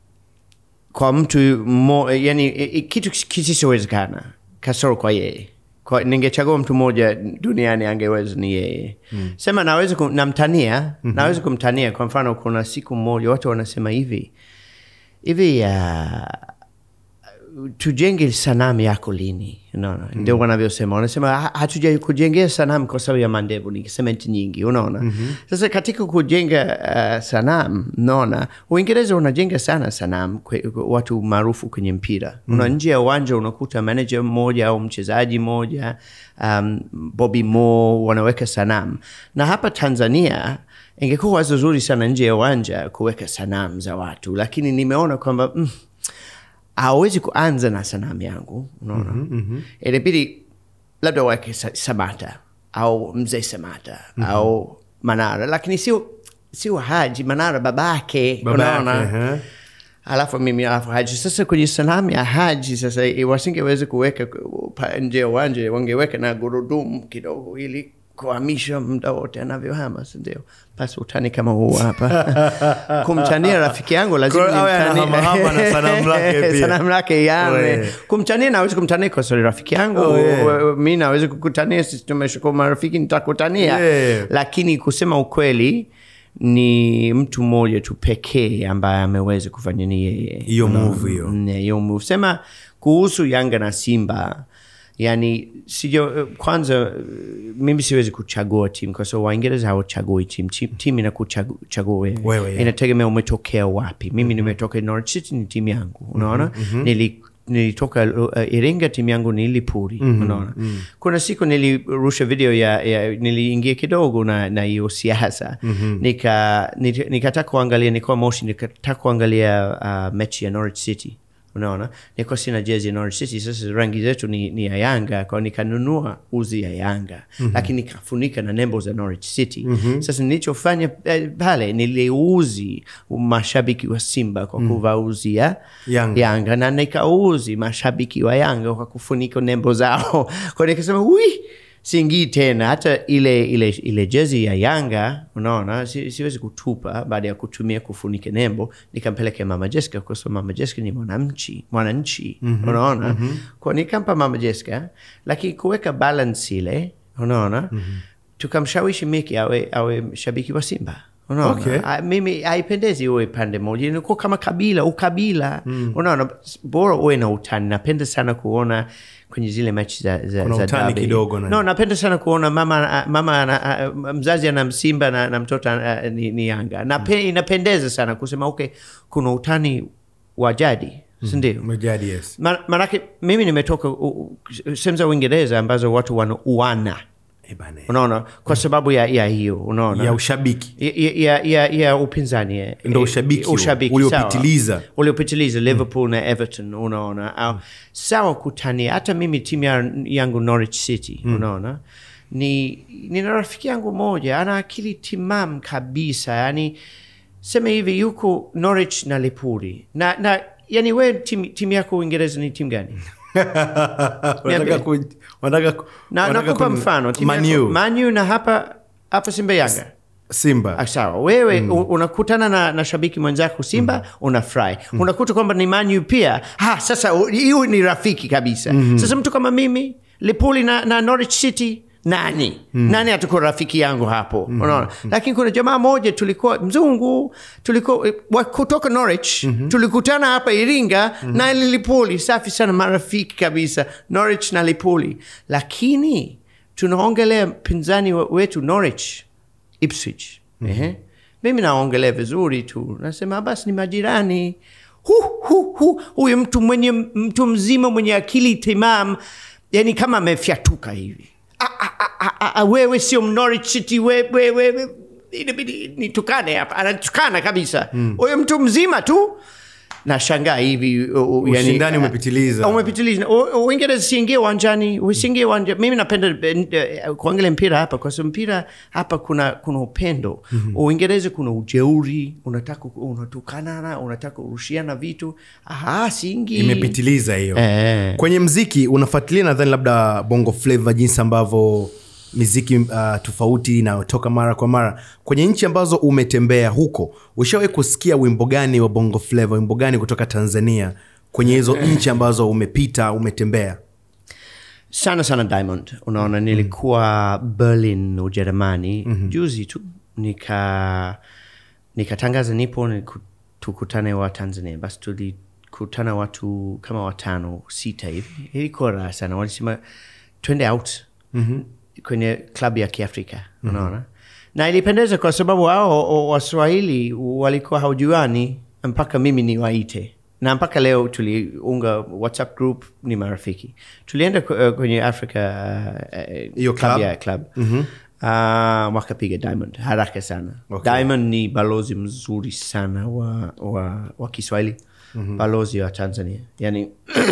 kwa mtu mo, yani kitu kisichowezekana kasoro kwa yeye. Kwa ningechagua mtu mmoja duniani angeweza ni yeye. Mm. Sema naweza kumtania, mm-hmm. naweza kumtania kwa mfano kuna siku moja watu wanasema hivi. Hivi uh, tujenge sanamu yako lini? Unaona? Mm-hmm. Ndio wanavyosema. Wanasema hatuja kujengea sanamu kwa sababu ya mandevu ni cement nyingi, unaona? Mm-hmm. Sasa katika kujenga uh, sanamu, unaona, Uingereza unajenga sana sanamu kwe, watu maarufu kwenye mpira. Mm-hmm. Una nje ya uwanja unakuta manager mmoja au mchezaji mmoja, um, Bobby Moore wanaweka sanamu. Na hapa Tanzania ingekuwa wazo zuri sana nje ya uwanja kuweka sanamu za watu, lakini nimeona kwamba mm, hawezi kuanza na sanamu yangu, unaona. Mm-hmm, mm-hmm. Ilibidi labda wake Samata au mzee Samata, mm-hmm. au Manara, lakini sio sio Haji Manara babake, unaona. Uh-huh. Alafu mimi alafu Haji. Sasa kwenye sanamu ya Haji sasa wasingeweza kuweka nje uwanja, wangeweka na gurudumu kidogo ili kuhamisha muda wote anavyohama, ndio. Basi utani kama huu hapa. Kumtania rafiki yangu lazima nimtanie hapa na sanamu lake pia. Sanamu lake yame. Kumtania naweza kumtania kwa sababu rafiki yangu. Oh, yeah. Mimi naweza kukutania, sisi tumeshukua marafiki nitakutania. Yeah. Lakini kusema ukweli ni mtu mmoja tu pekee ambaye ameweza kufanya ni yeye. Hiyo move hiyo. Hiyo move. Sema kuhusu Yanga na Simba, yani sijo, kwanza mimi siwezi kuchagua timu kwa sababu Waingereza hawachagui timu. Timu inakuchagua wewe. Wewe, yeah. Inategemea umetokea wapi. Mimi mm-hmm. nimetoka Norwich City, ni timu yangu, unaona. Mm-hmm. Nili nilitoka uh, Iringa, timu yangu ni Lipuri, mm-hmm. unaona. Mm-hmm. Kuna siku nilirusha video ya, ya niliingia kidogo na na hiyo siasa. Mm-hmm. Nika nikataka kuangalia, nilikuwa Moshi, nikataka kuangalia uh, mechi ya Norwich City. Unaona, niko sina jezi ya Norwich City, sasa rangi zetu ni, ni ya Yanga, kwa nikanunua uzi ya Yanga, mm-hmm. lakini nikafunika na nembo za Norwich City. Mm-hmm. Sasa nilichofanya eh, pale niliuzi mashabiki wa Simba kwa kuvaa uzi ya Yanga, Yanga na nikauzi mashabiki wa Yanga kwa kufunika nembo zao. Kwa nikasema ui, singii tena hata ile ile ile jezi ya Yanga, unaona, si, siwezi kutupa baada ya kutumia kufunika nembo. Nikampeleka Mama Jessica kwa sababu Mama Jessica ni mwananchi, mwananchi, mm-hmm. unaona. Mm-hmm. Kwa nikampa Mama Jessica, lakini kuweka balance ile, unaona. Mm-hmm. Tukamshawishi Miki awe awe shabiki wa Simba, Unaona? Okay. A, mimi haipendezi uwe pande moja. Inakuwa kama kabila, ukabila. Mm. Unaona, bora uwe na utani. Napenda sana kuona kwenye zile mechi za za, kuna za utani derby. kidogo na. No, napenda sana kuona mama mama na, mzazi ana Msimba na, na mtoto uh, ni, ni Yanga. Na mm. inapendeza sana kusema okay, kuna utani wa jadi. Sindio? Majadi, yes. Manake mimi nimetoka sehemu za Uingereza ambazo watu wanauana. Ebane. Unaona, kwa sababu ya ya hiyo, unaona. Ya ushabiki. Ya ya ya, ya upinzani. Ndio ushabiki. Ushabiki uliopitiliza. Uliopitiliza Liverpool mm. na Everton, unaona. Au mm. sawa kutani, hata mimi timu yangu Norwich City, mm. unaona. Ni nina rafiki yangu moja, ana akili timam kabisa. Yani sema hivi yuko Norwich na Lipuri. Na na yani wewe timu tim yako Uingereza ni timu gani? Wanataka ku wanataka na nakupa mfano Manu. Manu na hapa hapa Simba Yanga. Simba. Ah, sawa. Wewe mm. unakutana na, na shabiki mwenzako Simba, mm. unafurahi. Mm. Unakuta kwamba ni Manu pia. Ha, sasa hiyo ni rafiki kabisa. Mm. Sasa mtu kama mimi, Liverpool na, na Norwich City, nani? Mm. Nani atakuwa rafiki yangu hapo? Mm. Unaona? Mm. Lakini kuna jamaa moja tulikuwa mzungu, tulikuwa kutoka Norwich, mm -hmm. tulikutana hapa Iringa mm -hmm. na Liverpool, safi sana, marafiki kabisa, Norwich na Liverpool. Lakini tunaongelea pinzani wetu Norwich, Ipswich. Mm -hmm. Ehe. Mimi naongelea vizuri tu. Nasema basi ni majirani. Hu hu hu huyu mtu mwenye mtu mzima mwenye akili timam, yani kama amefyatuka hivi. Wewe sio Norwich City, wewe wewe inabidi nitukane hapa, anatukana kabisa huyo mm. mtu mzima tu. Na shangaa hivi ushindani yani, umepitiliza umepitiliza Uingereza siingie uwanjani, usingie uwanjani. Mimi napenda uh, kuangalia mpira hapa kwa sababu mpira hapa kuna kuna upendo. Mm-hmm. Uingereza kuna ujeuri, unataka unatukana na unataka urushiana vitu. Aha, siingi imepitiliza hiyo. Eh. Kwenye muziki unafuatilia nadhani labda Bongo Flava, jinsi ambavyo muziki uh, tofauti inayotoka mara kwa mara kwenye nchi ambazo umetembea huko. Ushawahi kusikia wimbo gani wa Bongo Flava, wimbo gani kutoka Tanzania kwenye hizo nchi ambazo umepita, umetembea? Sana sana Diamond. Unaona, nilikuwa mm. Berlin, Ujerumani, mm -hmm. juzi tu nika nikatangaza nipo ni tukutane wa Tanzania. Basi tulikutana watu kama watano sita hivi. Ilikuwa raha sana. Walisema twende out. Mhm. Mm kwenye club ya Kiafrika, unaona. Mm -hmm. Na ilipendeza kwa sababu hao Waswahili walikuwa haujuani mpaka mimi niwaite. Na mpaka leo tuliunga WhatsApp group, ni marafiki. Tulienda kwenye Africa hiyo uh, club ya club. Mhm. Mm uh, wakapiga Diamond haraka sana. Okay. Diamond ni balozi mzuri sana wa wa, wa Kiswahili. Mm -hmm. Balozi wa Tanzania. Yani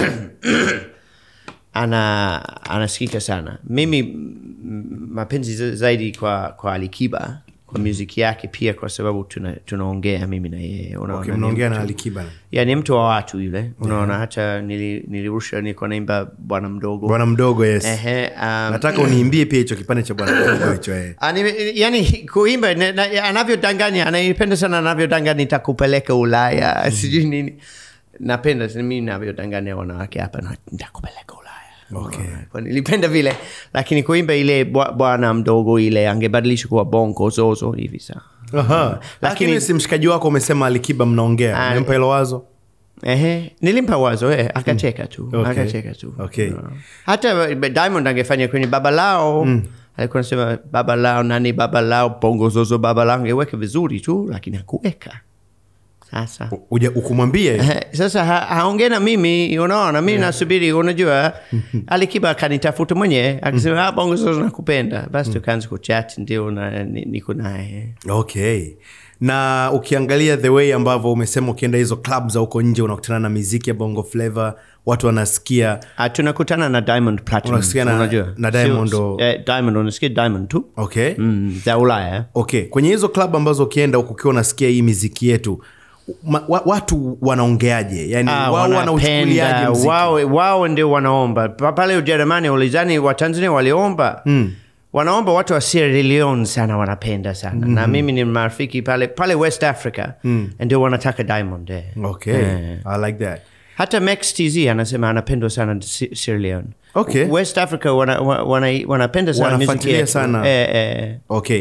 ana anasikika sana. Mimi mapenzi zaidi kwa kwa Alikiba, kwa muziki yake pia, kwa sababu tuna tunaongea mimi na yeye, unaona. Okay, mnaongea na Alikiba. Yani mtu wa watu yule, unaona. Yeah. Hata nili, nilirusha niko naimba Bwana Mdogo. Bwana Mdogo, yes. Ehe, um, nataka uniimbie pia hicho kipande cha Bwana Mdogo hicho eh. Yani kuimba anavyodanganya, anaipenda sana anavyodanganya, nitakupeleka Ulaya. Mm. Sijui nini. Napenda mimi ninavyodanganya wanawake hapa, na nitakupeleka Ulaya. Okay. Kwa nilipenda vile, lakini kuimba ile Bwana Mdogo ile angebadilisha kuwa Bongo Zozo hivi sana. Aha. Lakini si mshikaji wako umesema Alikiba mnaongea, nimpa hilo wazo? Ehe, nilimpa wazo eh, akacheka tu. Okay. Akacheka tu. Okay. No. Hata Diamond angefanya kwenye Baba Lao, mm. alikuwa anasema Baba Lao nani, Baba Lao Bongo Zozo, Baba Lao, angeweka vizuri tu, lakini hakuweka. Sasa uja ukumwambia sasa ha, haongea na mimi, unaona. Mimi yeah. nasubiri, unajua. Alikiba kanitafuta mwenyewe akisema ah, Bongo Zozo nakupenda. Basi tukaanza kuchat, ndio na niko naye. Okay. Na ukiangalia the way ambavyo umesema ukienda hizo clubs za huko nje unakutana na muziki ya Bongo Flava, watu wanasikia. Ah, tunakutana na Diamond Platinum. Unasikia na, unajua na Diamond o... eh, Diamond unasikia Diamond tu. Okay. Mm, za Ulaya. Okay. Kwenye hizo club ambazo ukienda ukiwa unasikia hii muziki yetu, Ma, wa, watu wanaongeaje? Yani ah, wao wanauchukuliaje muziki? Wao wao ndio wanaomba. Pale Ujerumani ulizani wa Tanzania waliomba. Mm. Wanaomba watu wa Sierra Leone sana, wanapenda sana. Mm -hmm. Na mimi ni marafiki pale pale West Africa. Mm. Ndio wanataka Diamond. Eh. Okay. Eh. I like that. Hata Max T Z anasema anapendwa sana Sierra Leone. Okay. West Africa wana, wana, wanapenda sana muziki sana. Eh, eh. Okay. Eh.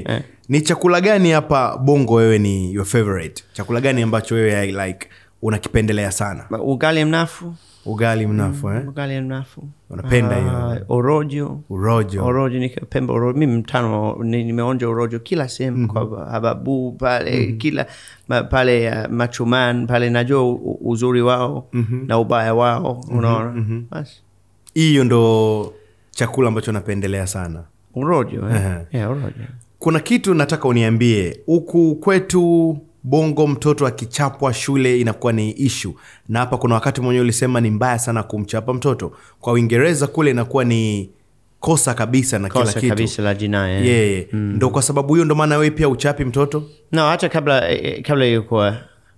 Ni chakula gani hapa Bongo wewe ni your favorite? Chakula gani ambacho wewe like unakipendelea sana? Ugali mnafu. Ugali mnafu, mm, eh? Ugali mnafu. Unapenda hiyo? Uh, orojo. Urojo. Orojo nikipenda orojo. Mimi mtano nimeonja orojo kila sehemu, mm -hmm. kwa Hababu pale, mm -hmm. kila ma, pale uh, Machuman pale, najua uzuri wao, mm -hmm. na ubaya wao, mm -hmm. unaona. Mm -hmm. Basi. Hiyo ndo chakula ambacho napendelea sana. Urojo, eh? Uh-huh. Yeah, urojo. Kuna kitu nataka uniambie. Huku kwetu Bongo mtoto akichapwa shule inakuwa ni issue. Na hapa kuna wakati mwenyewe ulisema ni mbaya sana kumchapa mtoto. Kwa Uingereza kule inakuwa ni kosa kabisa na kosa kila kitu. Kosa kabisa la jinai. Yeah. yeah. Mm. Ndio kwa sababu hiyo ndo maana wewe pia uchapi mtoto? No, hata kabla kabla yuko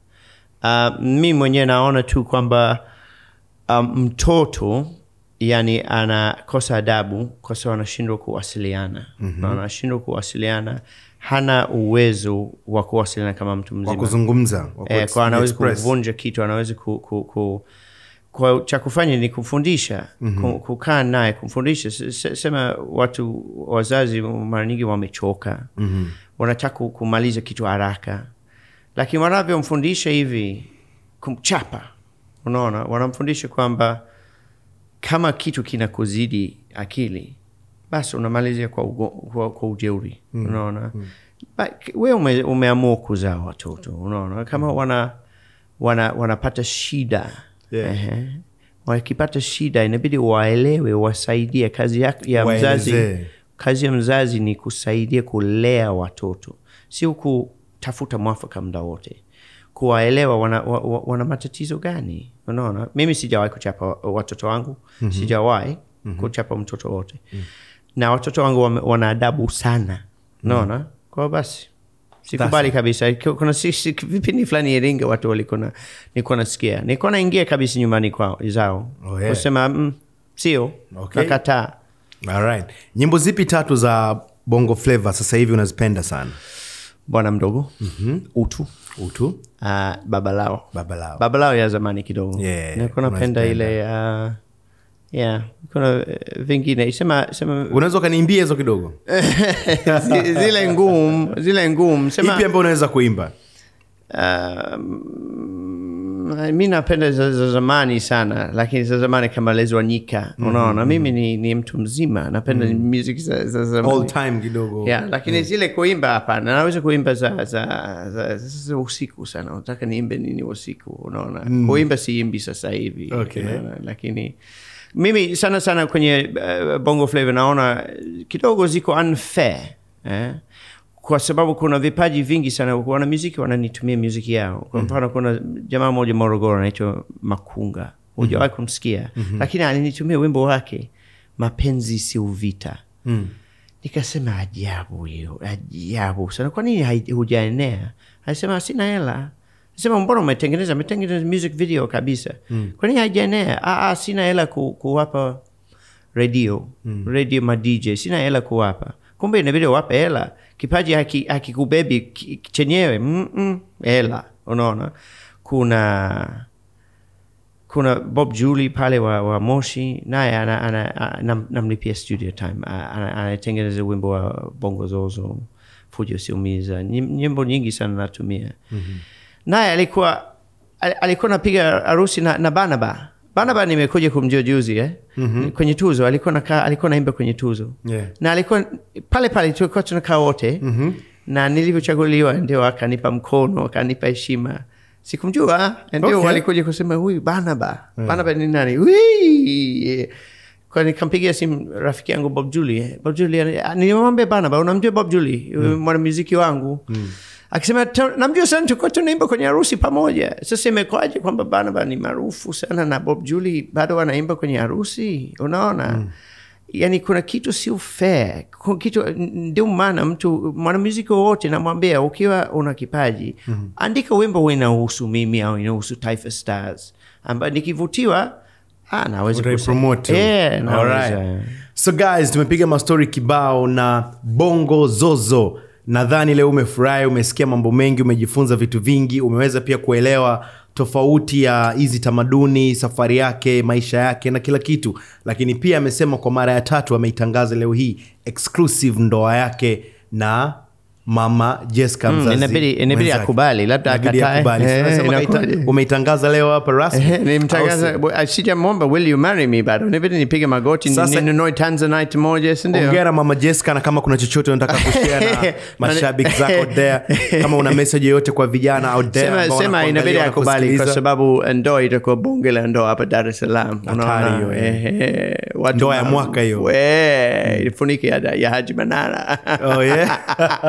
uh, mimi mwenyewe naona tu kwamba um, mtoto yani anakosa adabu kwa sababu anashindwa kuwasiliana. Mm-hmm. Na anashindwa kuwasiliana, hana uwezo wa kuwasiliana kama mtu mzima. Wa kuzungumza, wa eh, kwa anaweza kuvunja kitu, anaweza ku, ku, ku kwa cha kufanya ni kufundisha, mm-hmm. kukaa naye kumfundisha. Sema watu wazazi mara nyingi wamechoka. Mm-hmm. Wanataka kumaliza kitu haraka. Lakini wanavyomfundisha hivi kumchapa, unaona, wanamfundisha kwamba kama kitu kinakuzidi akili, basi unamalizia kwa ugo, kwa, kwa ujeuri, mm. unaona. Mm. Wewe ume, umeamua kuzaa watoto, unaona, kama wana wana wanapata shida, yeah. eh, wakipata shida inabidi waelewe, wasaidie. Kazi ya, ya mzazi, kazi ya mzazi ni kusaidia kulea watoto, sio kutafuta mwafaka muda wote. Kuwaelewa wana, wana, wana matatizo gani, unaona. Mimi sijawahi kuchapa watoto wangu, mm-hmm. sijawahi mm-hmm. kuchapa mtoto wote. Mm-hmm. Na watoto wangu wana adabu sana, unaona. Mm-hmm. Kwa basi sikubali kabisa. Kuna sisi vipindi fulani Iringa watu walikona niko nasikia. Niko naingia kabisa nyumbani kwao zao. Oh, yeah. Kusema mm, sio, okay. Nakataa. All right. Nyimbo zipi tatu za Bongo Flava sasa hivi unazipenda sana? Bwana Mdogo, mm-hmm. Utu. Utu. Uh, Babalao. Babalao. Babalao ya zamani kidogo. Yeah. Niko napenda ile uh, yeah, kuna uh, vingine. Sema sema unaweza kaniimbia hizo kidogo? Zile ngumu, zile ngumu. Sema ipi ambayo unaweza kuimba? Um, mimi napenda za, za zamani sana, lakini za zamani kama Lezo Nyika, unaona. Mm-hmm. Mimi ni, ni mtu mzima, napenda mm. music za, za zamani. All time kidogo. Yeah, lakini mm. zile kuimba hapa, naweza kuimba za za, za, za, za usiku sana. Nataka niimbe nini usiku, unaona. Mm. Kuimba siimbi sasa hivi. Okay. Unaona? Lakini mimi sana sana kwenye uh, Bongo Flava naona kidogo ziko unfair, eh? Kwa sababu kuna vipaji vingi sana, wana muziki wananitumia muziki yao. Kwa mfano, mm-hmm. kuna jamaa mmoja Morogoro anaitwa Makunga. Hujawahi mm-hmm. kumsikia, mm-hmm. lakini alinitumia wimbo wake Mapenzi si Vita. Mm. Nikasema ajabu hiyo, ajabu sana. Kwa nini hujaenea? Alisema sina hela. Alisema mbona umetengeneza, umetengeneza music video kabisa. Mm. Kwa nini haijaenea? Ah, ah, sina hela ku, kuwapa radio, mm. radio ma D J. Sina hela kuwapa. Kumbe inabidi wape hela. Kipaji haki hakikubebi chenyewe, mm hela, unaona. Kuna kuna Bob Julie pale wa, wa Moshi, naye ana, ana, ana namlipia studio time, anatengeneza wimbo wa Bongo Zozo, Fujo Siumiza, nyimbo nyingi sana natumia. Mm-hmm. Naye alikuwa alikuwa napiga harusi na, na Banaba. Banaba nimekuja kumjua juzi, eh? Mm-hmm. Kwenye tuzo alikuwa nakaa, alikuwa naimba kwenye tuzo. Yeah. Na alikuwa pale pale tulikuwa tunakaa wote. Mm-hmm. Na nilivyochaguliwa ndio akanipa mkono, akanipa heshima. Sikumjua, ndio okay. Walikuja kusema huyu Banaba. Yeah. Banaba ni nani? Wii! Kwa nikampigia simu rafiki yangu Bob Julie. Bob Julie nilimwambia Banaba, unamjua Bob Julie, mm. mwanamuziki wangu. Mm. Akisema namjua sana, tulikuwa tunaimba kwenye harusi pamoja. Sasa imekwaje kwamba Banaba ni maarufu sana na Bob Julie bado wanaimba kwenye harusi? Unaona? Mm. Yani kuna kitu si fair. Kuna kitu, ndio maana mtu mwanamuziki wote namwambia ukiwa una kipaji, mm. andika wimbo unaohusu mimi au unaohusu Taifa Stars. Amba nikivutiwa ah naweza kupromote. Eh, na alright. So guys, tumepiga ma story kibao na Bongo Zozo. Nadhani leo umefurahi, umesikia mambo mengi, umejifunza vitu vingi, umeweza pia kuelewa tofauti ya hizi tamaduni, safari yake, maisha yake na kila kitu. Lakini pia amesema kwa mara ya tatu ameitangaza leo hii exclusive ndoa yake na Mama Jessica mzazi. Mm, inabidi inabidi akubali, labda akatae. Umeitangaza leo hapa rasmi. Nimtangaza, sijamwomba will you marry me bado. Inabidi nipige magoti ninunue Tanzanite moja, si ndio? Hongera Mama Jessica, na kama kuna chochote unataka kushare na mashabiki zako out there, kama una message yoyote kwa vijana out there, sema sema inabidi akubali kwa sababu ndoa itakuwa bonge la ndoa hapa Dar es Salaam. Unaona? Eh, watu ndoa ya mwaka hiyo. We, ifunike ya, ya Haji Manara. Oh yeah.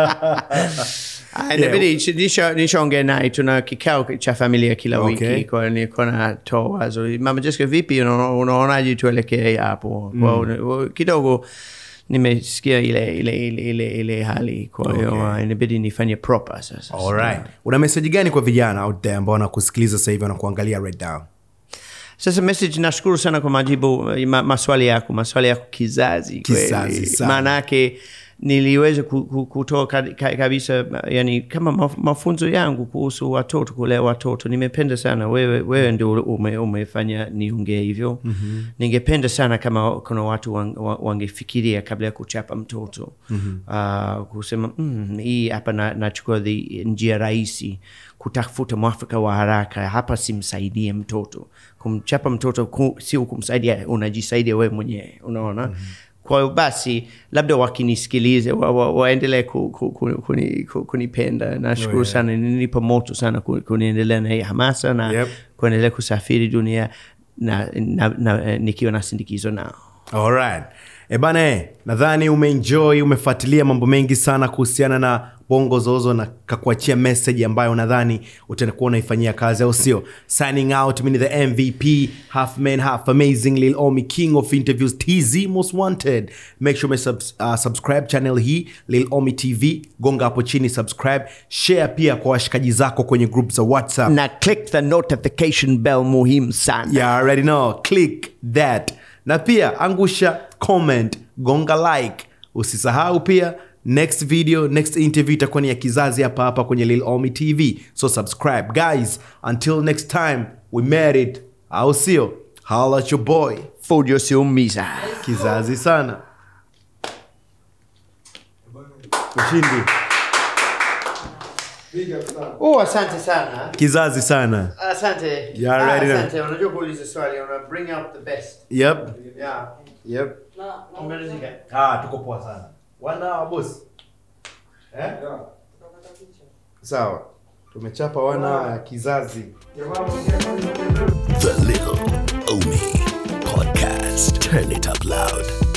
Inabidi nisha nishaongea naye, tuna kikao cha familia kila wiki. Okay. Kwa ni kuna toa wazo. Mama Jessica, vipi unaonaje tuelekee hapo? Kwa kidogo nimesikia ile ile ile ile ile hali, kwa hiyo okay. Inabidi nifanye proper sasa. All right. Una message gani kwa vijana out there ambao wanakusikiliza sasa hivi wanakuangalia right now? Sasa message, nashukuru sana kwa majibu ma, maswali yako, maswali yako kizazi kweli. Maana yake niliweza kutoa kabisa, yani kama mafunzo yangu kuhusu watoto, kulea watoto. Nimependa sana wewe wewe ndio ume, umefanya niongee hivyo. Mm-hmm. Ningependa sana kama kuna watu wangefikiria kabla ya kuchapa mtoto. Mm-hmm. Uh, kusema mm, hii hapa na nachukua njia rahisi kutafuta mwafaka wa haraka, hapa simsaidie mtoto. Kumchapa mtoto ku, sio kumsaidia, unajisaidia wewe mwenyewe, unaona? Mm-hmm. Kwa hiyo basi labda wakinisikilize wa, wa, waendelee ku, ku, ku, kuni, ku, kunipenda. Nashukuru oh, yeah. sana, nipo moto sana kuniendelea na hii hamasa na yep. kuendelea kusafiri dunia na, na, na nikiwa na sindikizo nao. All right. E bana, nadhani umeenjoy, umefuatilia mambo mengi sana kuhusiana na Bongo Zozo na kakuachia message ambayo nadhani utakuwa unaifanyia kazi, au sio? Signing out, mimi the M V P, half man, half amazing, Lil Omi, king of interviews, T Z most wanted. Make sure you subs uh, subscribe channel hii, Lil Omi T V. Gonga hapo chini subscribe, share pia kwa washikaji zako kwenye groups za WhatsApp. Na click the notification bell, muhimu sana. Yeah, already know. Click that. Na pia angusha comment, gonga like. Usisahau pia next video, next interview itakuwa ni ya kizazi hapa hapa kwenye Lil Omi T V. So subscribe guys. Until next time, we made it. Au sio? Holla at your boy. Fujo siumiza. Kizazi sana. Ushindi. Oh, asante sana. Kizazi sana. Asante. Yeah, ah, ready asante. Unajua kuuliza swali, una bring out the best. Yep. Yeah. Yep. Na, umelizika? Ah, tuko poa sana. Wana boss. Eh? Yeah. Sawa. Tumechapa wana ya kizazi. The Lil Omi Podcast. Turn it up loud.